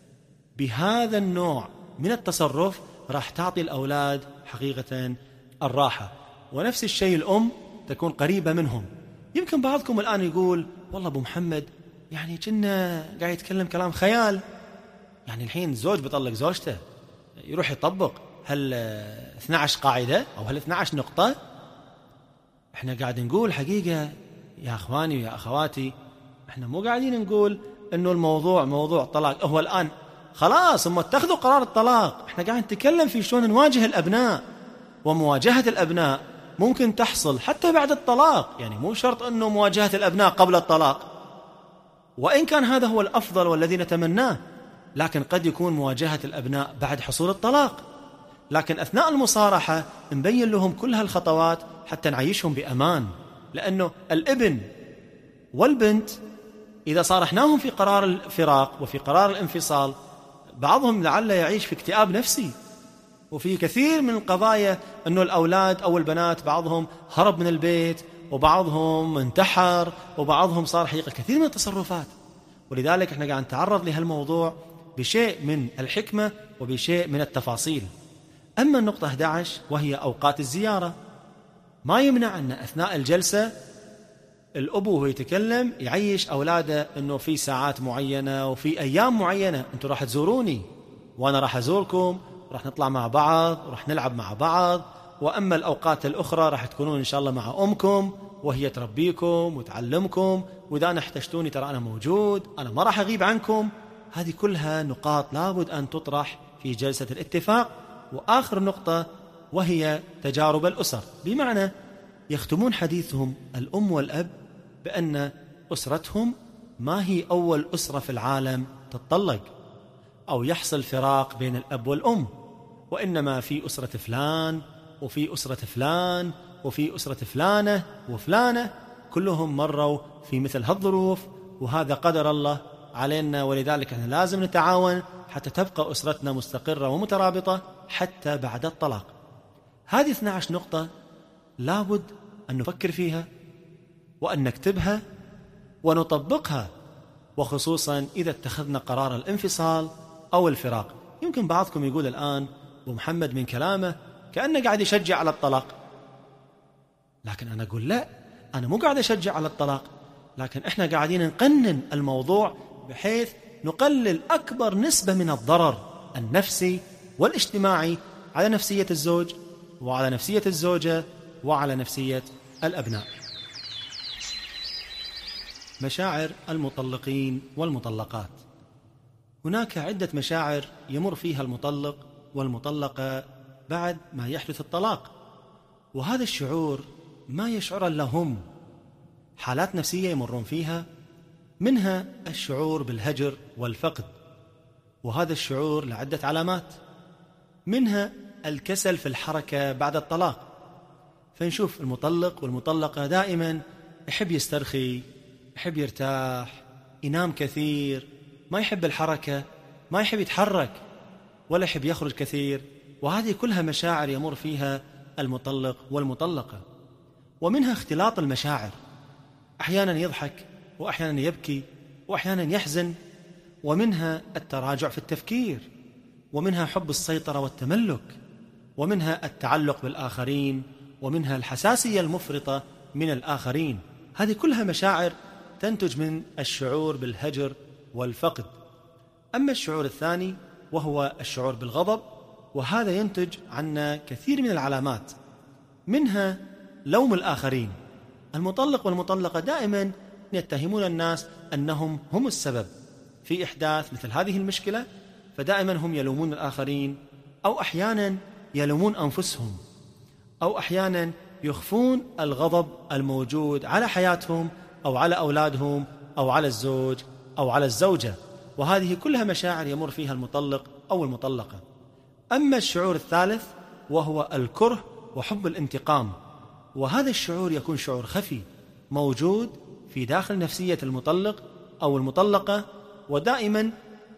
بهذا النوع من التصرف راح تعطي الأولاد حقيقة الراحة، ونفس الشيء الأم تكون قريبة منهم. يمكن بعضكم الآن يقول والله أبو محمد يعني كنا قاعد يتكلم كلام خيال، يعني الحين زوج بيطلق زوجته يروح يطبق هل اثنتي عشرة قاعدة أو هل اثنتي عشرة نقطة؟ احنا قاعد نقول حقيقة يا أخواني ويا أخواتي، احنا مو قاعدين نقول انه الموضوع موضوع طلاق، هو الآن خلاص هم اتخذوا قرار الطلاق، احنا قاعد نتكلم في شلون نواجه الأبناء، ومواجهة الأبناء ممكن تحصل حتى بعد الطلاق، يعني مو شرط انه مواجهة الأبناء قبل الطلاق، وإن كان هذا هو الأفضل والذي نتمناه، لكن قد يكون مواجهة الأبناء بعد حصول الطلاق. لكن أثناء المصارحة نبين لهم كل هالخطوات حتى نعيشهم بأمان، لأنه الابن والبنت إذا صارحناهم في قرار الفراق وفي قرار الانفصال بعضهم لعل يعيش في اكتئاب نفسي، وفي كثير من القضايا أنه الأولاد أو البنات بعضهم هرب من البيت وبعضهم انتحر وبعضهم صار حقيقة كثير من التصرفات. ولذلك احنا قاعد نتعرض لهالموضوع بشيء من الحكمة وبشيء من التفاصيل. أما النقطة أحد عشر وهي أوقات الزيارة، ما يمنع أن أثناء الجلسة الأبو وهو يتكلم يعيش أولاده أنه في ساعات معينة وفي أيام معينة أنتوا راح تزوروني وأنا راح أزوركم، راح نطلع مع بعض وراح نلعب مع بعض، وأما الأوقات الأخرى راح تكونون إن شاء الله مع أمكم وهي تربيكم وتعلمكم، وإذا أنا احتجتوني ترى أنا موجود، أنا ما راح أغيب عنكم. هذه كلها نقاط لابد أن تطرح في جلسة الاتفاق. وآخر نقطة وهي تجارب الأسر، بمعنى يختمون حديثهم الأم والأب بأن أسرتهم ما هي أول أسرة في العالم تتطلق أو يحصل فراق بين الأب والأم، وإنما في أسرة فلان وفي أسرة فلان وفي أسرة فلانة وفلانة، كلهم مروا في مثل هالظروف، وهذا قدر الله علينا، ولذلك احنا لازم نتعاون حتى تبقى أسرتنا مستقرة ومترابطة حتى بعد الطلاق. هذه اثنتي عشرة نقطة لابد أن نفكر فيها وأن نكتبها ونطبقها، وخصوصا إذا اتخذنا قرار الانفصال أو الفراق. يمكن بعضكم يقول الآن أبو محمد من كلامه كأنه قاعد يشجع على الطلاق، لكن أنا أقول لا، أنا مو قاعد أشجع على الطلاق، لكن إحنا قاعدين نقنن الموضوع بحيث نقلل أكبر نسبة من الضرر النفسي والاجتماعي على نفسية الزوج وعلى نفسية الزوجة وعلى نفسية الأبناء. مشاعر المطلقين والمطلقات. هناك عدة مشاعر يمر فيها المطلق والمطلقة بعد ما يحدث الطلاق، وهذا الشعور ما يشعر إلا هم، حالات نفسية يمرون فيها، منها الشعور بالهجر والفقد، وهذا الشعور لعدة علامات، منها الكسل في الحركة بعد الطلاق. فنشوف المطلق والمطلقة دائما يحب يسترخي، يحب يرتاح، ينام كثير، ما يحب الحركة، ما يحب يتحرك ولا يحب يخرج كثير، وهذه كلها مشاعر يمر فيها المطلق والمطلقة. ومنها اختلاط المشاعر، أحيانا يضحك وأحيانا يبكي وأحيانا يحزن، ومنها التراجع في التفكير، ومنها حب السيطرة والتملك، ومنها التعلق بالآخرين، ومنها الحساسية المفرطة من الآخرين. هذه كلها مشاعر تنتج من الشعور بالهجر والفقد. أما الشعور الثاني وهو الشعور بالغضب، وهذا ينتج عنا كثير من العلامات، منها لوم الآخرين. المطلق والمطلقة دائما يتهمون الناس أنهم هم السبب في إحداث مثل هذه المشكلة، فدائما هم يلومون الآخرين، أو أحيانا يلومون أنفسهم، أو أحيانا يخفون الغضب الموجود على حياتهم أو على أولادهم أو على الزوج أو على الزوجة. وهذه كلها مشاعر يمر فيها المطلق أو المطلقة. أما الشعور الثالث وهو الكره وحب الانتقام، وهذا الشعور يكون شعور خفي موجود في داخل نفسية المطلق أو المطلقة، ودائما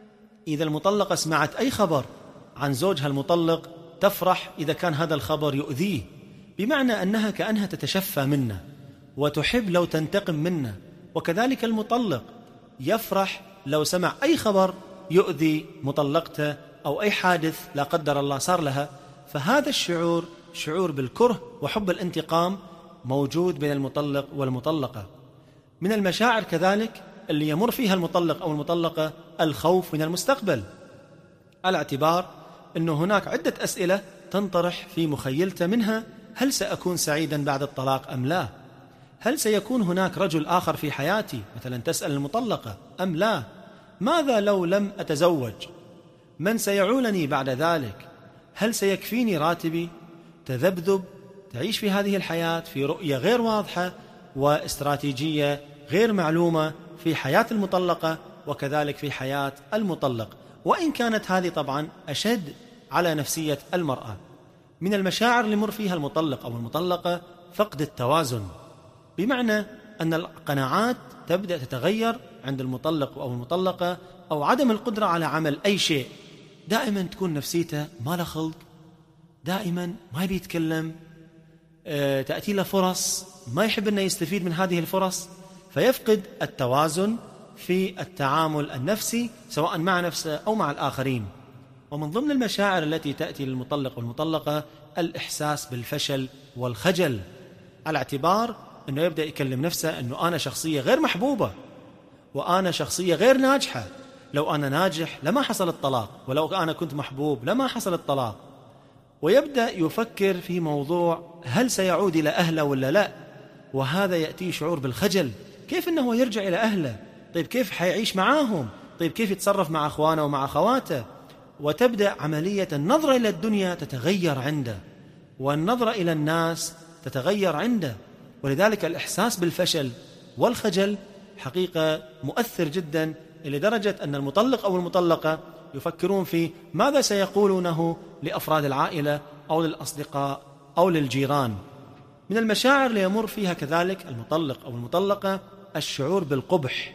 إذا المطلقة سمعت أي خبر عن زوجها المطلق تفرح إذا كان هذا الخبر يؤذيه، بمعنى أنها كأنها تتشفى منه وتحب لو تنتقم منه. وكذلك المطلق يفرح لو سمع أي خبر يؤذي مطلقته أو أي حادث لا قدر الله صار لها. فهذا الشعور شعور بالكره وحب الانتقام موجود بين المطلق والمطلقة. من المشاعر كذلك اللي يمر فيها المطلق أو المطلقة الخوف من المستقبل، على اعتبار أنه هناك عدة أسئلة تنطرح في مخيلته، منها هل سأكون سعيدا بعد الطلاق أم لا؟ هل سيكون هناك رجل آخر في حياتي؟ مثلا تسأل المطلقة أم لا؟ ماذا لو لم أتزوج؟ من سيعولني بعد ذلك؟ هل سيكفيني راتبي؟ تذبذب، تعيش في هذه الحياة في رؤية غير واضحة واستراتيجية غير معلومة في حياة المطلقة وكذلك في حياة المطلق، وإن كانت هذه طبعا أشد على نفسية المرأة. من المشاعر اللي مر فيها المطلق أو المطلقة فقد التوازن، بمعنى أن القناعات تبدأ تتغير عند المطلق أو المطلقة، أو عدم القدرة على عمل أي شيء. دائما تكون نفسيته ما له خلق، دائما ما يبي يتكلم، أه تأتي له فرص ما يحب أنه يستفيد من هذه الفرص، فيفقد التوازن في التعامل النفسي سواء مع نفسه أو مع الآخرين. ومن ضمن المشاعر التي تأتي للمطلق والمطلقة الإحساس بالفشل والخجل، على اعتبار أنه يبدأ يكلم نفسه أنه أنا شخصية غير محبوبة، وأنا شخصية غير ناجحة. لو أنا ناجح لما حصل الطلاق، ولو أنا كنت محبوب لما حصل الطلاق. ويبدأ يفكر في موضوع هل سيعود إلى أهله ولا لا، وهذا يأتي شعور بالخجل. كيف أنه يرجع إلى أهله؟ طيب كيف حيعيش معاهم؟ طيب كيف يتصرف مع أخوانه ومع أخواته؟ وتبدأ عملية النظرة إلى الدنيا تتغير عنده، والنظرة إلى الناس تتغير عنده. ولذلك الإحساس بالفشل والخجل حقيقة مؤثر جدا، لدرجة أن المطلق أو المطلقة يفكرون في ماذا سيقولونه لأفراد العائلة أو للأصدقاء أو للجيران. من المشاعر اللي يمر فيها كذلك المطلق أو المطلقة الشعور بالقبح،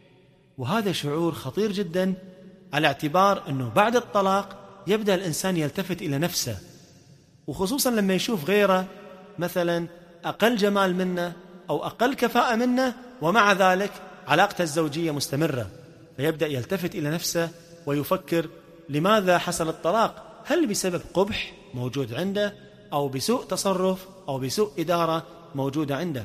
وهذا شعور خطير جدا، على اعتبار أنه بعد الطلاق يبدأ الإنسان يلتفت إلى نفسه، وخصوصا لما يشوف غيره مثلا أقل جمال منه أو أقل كفاءة منه، ومع ذلك علاقته الزوجية مستمرة، فيبدأ يلتفت إلى نفسه ويفكر لماذا حصل الطلاق؟ هل بسبب قبح موجود عنده، أو بسوء تصرف، أو بسوء إدارة موجودة عنده؟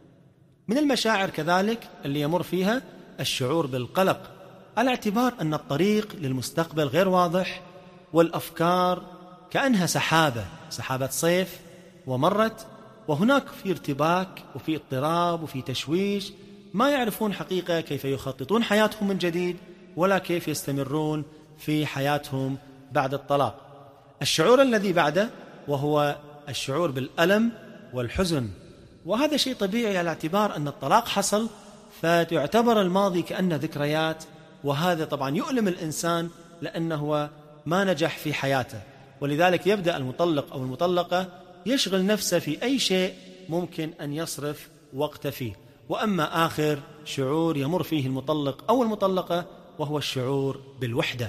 من المشاعر كذلك اللي يمر فيها الشعور بالقلق، على اعتبار أن الطريق للمستقبل غير واضح، والأفكار كأنها سحابة سحابة صيف ومرت، وهناك في ارتباك وفي اضطراب وفي تشويش، ما يعرفون حقيقة كيف يخططون حياتهم من جديد، ولا كيف يستمرون في حياتهم بعد الطلاق. الشعور الذي بعده وهو الشعور بالألم والحزن، وهذا شيء طبيعي على اعتبار أن الطلاق حصل، فيعتبر الماضي كأنه ذكريات، وهذا طبعا يؤلم الإنسان لأنه ما نجح في حياته. ولذلك يبدأ المطلق أو المطلقة يشغل نفسه في أي شيء ممكن أن يصرف وقته فيه. وأما آخر شعور يمر فيه المطلق أو المطلقة وهو الشعور بالوحدة،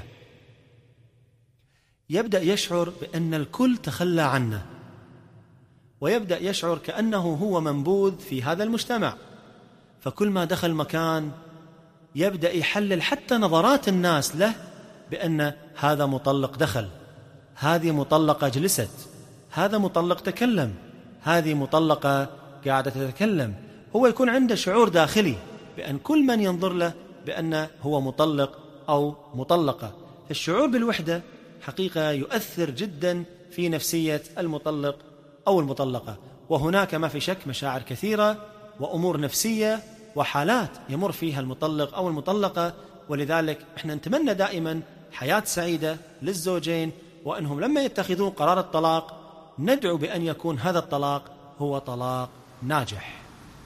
يبدأ يشعر بأن الكل تخلى عنه، ويبدأ يشعر كأنه هو منبوذ في هذا المجتمع، فكل ما دخل مكان يبدأ يحلل حتى نظرات الناس له بأن هذا مطلق دخل، هذه مطلقة جلست، هذا مطلق تكلم، هذه مطلقة قاعدة تتكلم. هو يكون عنده شعور داخلي بأن كل من ينظر له بأنه هو مطلق أو مطلقة. الشعور بالوحدة حقيقة يؤثر جدا في نفسية المطلق أو المطلقة، وهناك ما في شك مشاعر كثيرة وأمور نفسية وحالات يمر فيها المطلق أو المطلقة. ولذلك احنا نتمنى دائما حياة سعيدة للزوجين، وأنهم لما يتخذون قرار الطلاق ندعو بأن يكون هذا الطلاق هو طلاق ناجح.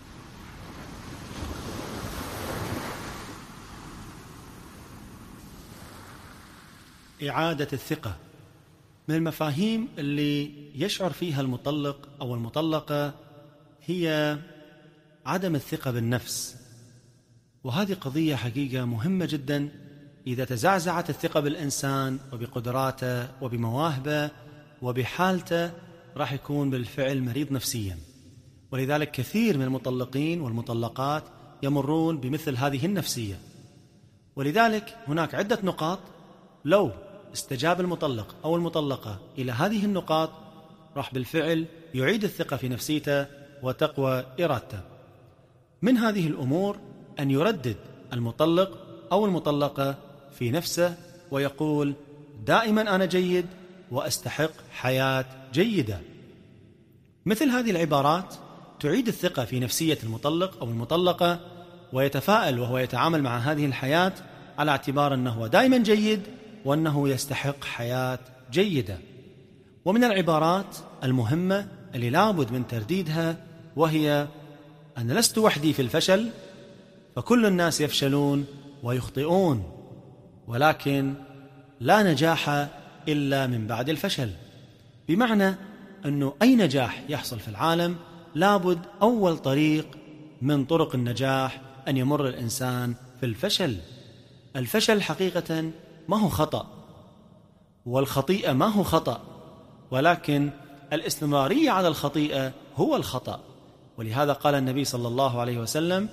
إعادة الثقة من المفاهيم اللي يشعر فيها المطلق أو المطلقة هي عدم الثقة بالنفس، وهذه قضية حقيقة مهمة جدا. إذا تزعزعت الثقة بالإنسان وبقدراته وبمواهبه وبحالته راح يكون بالفعل مريض نفسيا. ولذلك كثير من المطلقين والمطلقات يمرون بمثل هذه النفسية. ولذلك هناك عدة نقاط لو استجاب المطلق أو المطلقة إلى هذه النقاط راح بالفعل يعيد الثقة في نفسيته وتقوى إرادته. من هذه الأمور أن يردد المطلق أو المطلقة في نفسه ويقول دائما أنا جيد وأستحق حياة جيدة. مثل هذه العبارات تعيد الثقة في نفسية المطلق أو المطلقة، ويتفائل وهو يتعامل مع هذه الحياة على اعتبار أنه دائما جيد وأنه يستحق حياة جيدة. ومن العبارات المهمة اللي لابد من ترديدها وهي أن لست وحدي في الفشل، فكل الناس يفشلون ويخطئون، ولكن لا نجاح إلا من بعد الفشل. بمعنى أنه أي نجاح يحصل في العالم لابد أول طريق من طرق النجاح أن يمر الإنسان في الفشل. الفشل حقيقة ما هو خطأ، والخطيئة ما هو خطأ، ولكن الاستمرارية على الخطيئة هو الخطأ. ولهذا قال النبي صلى الله عليه وسلم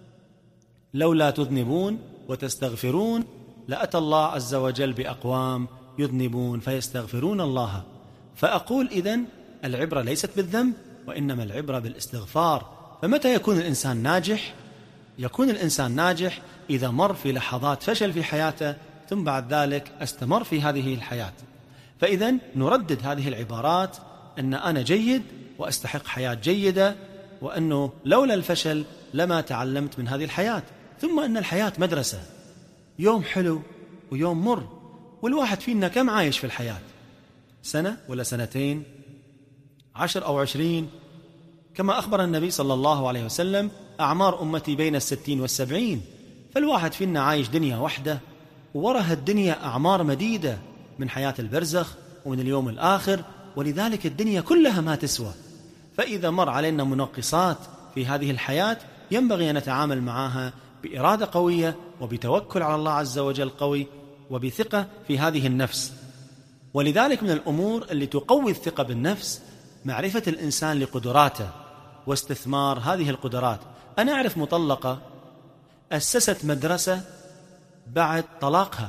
لولا تذنبون وتستغفرون لأتى الله عز وجل بأقوام يذنبون فيستغفرون الله. فأقول إذن العبرة ليست بالذنب، وإنما العبرة بالاستغفار. فمتى يكون الإنسان ناجح؟ يكون الإنسان ناجح إذا مر في لحظات فشل في حياته ثم بعد ذلك استمر في هذه الحياة. فإذا نردد هذه العبارات أن أنا جيد وأستحق حياة جيدة، وأنه لولا الفشل لما تعلمت من هذه الحياة، ثم أن الحياة مدرسة، يوم حلو ويوم مر، والواحد فينا كم عايش في الحياة؟ سنة ولا سنتين، عشر أو عشرين؟ كما أخبر النبي صلى الله عليه وسلم أعمار أمتي بين الستين والسبعين. فالواحد فينا عايش دنيا واحدة، ووراها الدنيا أعمار مديدة من حياة البرزخ ومن اليوم الآخر، ولذلك الدنيا كلها ما تسوى. فإذا مر علينا منقصات في هذه الحياة ينبغي أن نتعامل معها بإرادة قوية وبتوكل على الله عز وجل قوي وبثقة في هذه النفس. ولذلك من الأمور اللي تقوي الثقة بالنفس معرفة الإنسان لقدراته واستثمار هذه القدرات. أنا أعرف مطلقة أسست مدرسة بعد طلاقها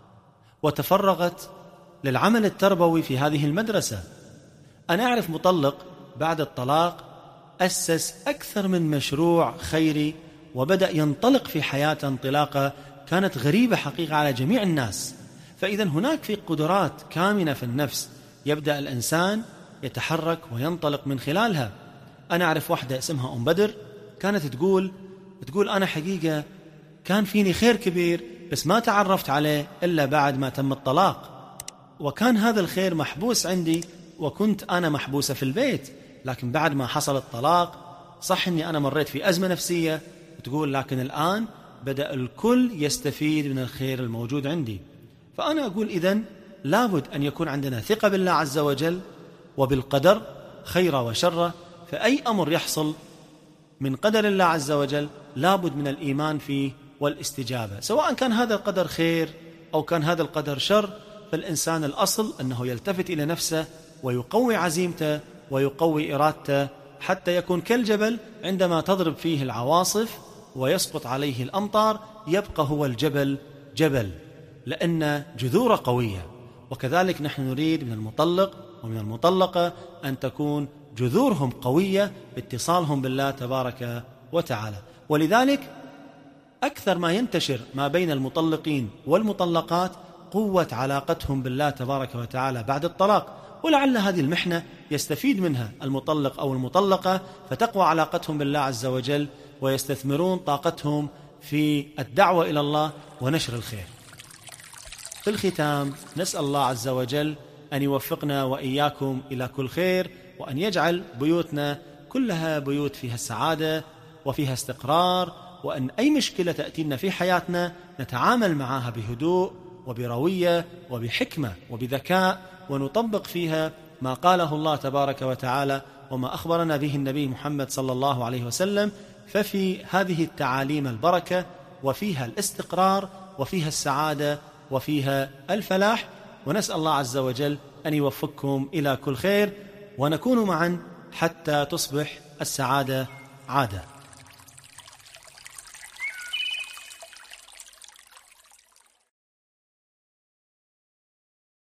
وتفرغت للعمل التربوي في هذه المدرسة. أنا أعرف مطلق بعد الطلاق أسس أكثر من مشروع خيري وبدأ ينطلق في حياته انطلاقة كانت غريبة حقيقة على جميع الناس. فإذا هناك في قدرات كامنة في النفس يبدأ الإنسان يتحرك وينطلق من خلالها. أنا أعرف واحدة اسمها أم بدر كانت تقول تقول أنا حقيقة كان فيني خير كبير بس ما تعرفت عليه إلا بعد ما تم الطلاق، وكان هذا الخير محبوس عندي وكنت أنا محبوسة في البيت، لكن بعد ما حصل الطلاق صح أني أنا مريت في أزمة نفسية، تقول لكن الآن بدأ الكل يستفيد من الخير الموجود عندي. فأنا أقول إذن لابد أن يكون عندنا ثقة بالله عز وجل وبالقدر خيره وشره. فأي أمر يحصل من قدر الله عز وجل لابد من الإيمان فيه والاستجابة، سواء كان هذا القدر خير أو كان هذا القدر شر. فالإنسان الأصل أنه يلتفت إلى نفسه ويقوي عزيمته ويقوي إرادته حتى يكون كالجبل عندما تضرب فيه العواصف ويسقط عليه الأمطار يبقى هو الجبل جبل لأن جذوره قوية. وكذلك نحن نريد من المطلق ومن المطلقة أن تكون جذورهم قوية باتصالهم بالله تبارك وتعالى. ولذلك أكثر ما ينتشر ما بين المطلقين والمطلقات قوة علاقتهم بالله تبارك وتعالى بعد الطلاق، ولعل هذه المحنة يستفيد منها المطلق أو المطلقة فتقوى علاقتهم بالله عز وجل ويستثمرون طاقتهم في الدعوة إلى الله ونشر الخير. في الختام نسأل الله عز وجل أن يوفقنا وإياكم إلى كل خير، وأن يجعل بيوتنا كلها بيوت فيها السعادة وفيها استقرار، وأن أي مشكلة تأتينا في حياتنا نتعامل معها بهدوء وبروية وبحكمة وبذكاء، ونطبق فيها ما قاله الله تبارك وتعالى وما أخبرنا به النبي محمد صلى الله عليه وسلم. ففي هذه التعاليم البركة وفيها الاستقرار وفيها السعادة وفيها الفلاح. ونسأل الله عز وجل أن يوفقكم إلى كل خير، ونكون معا حتى تصبح السعادة عادة.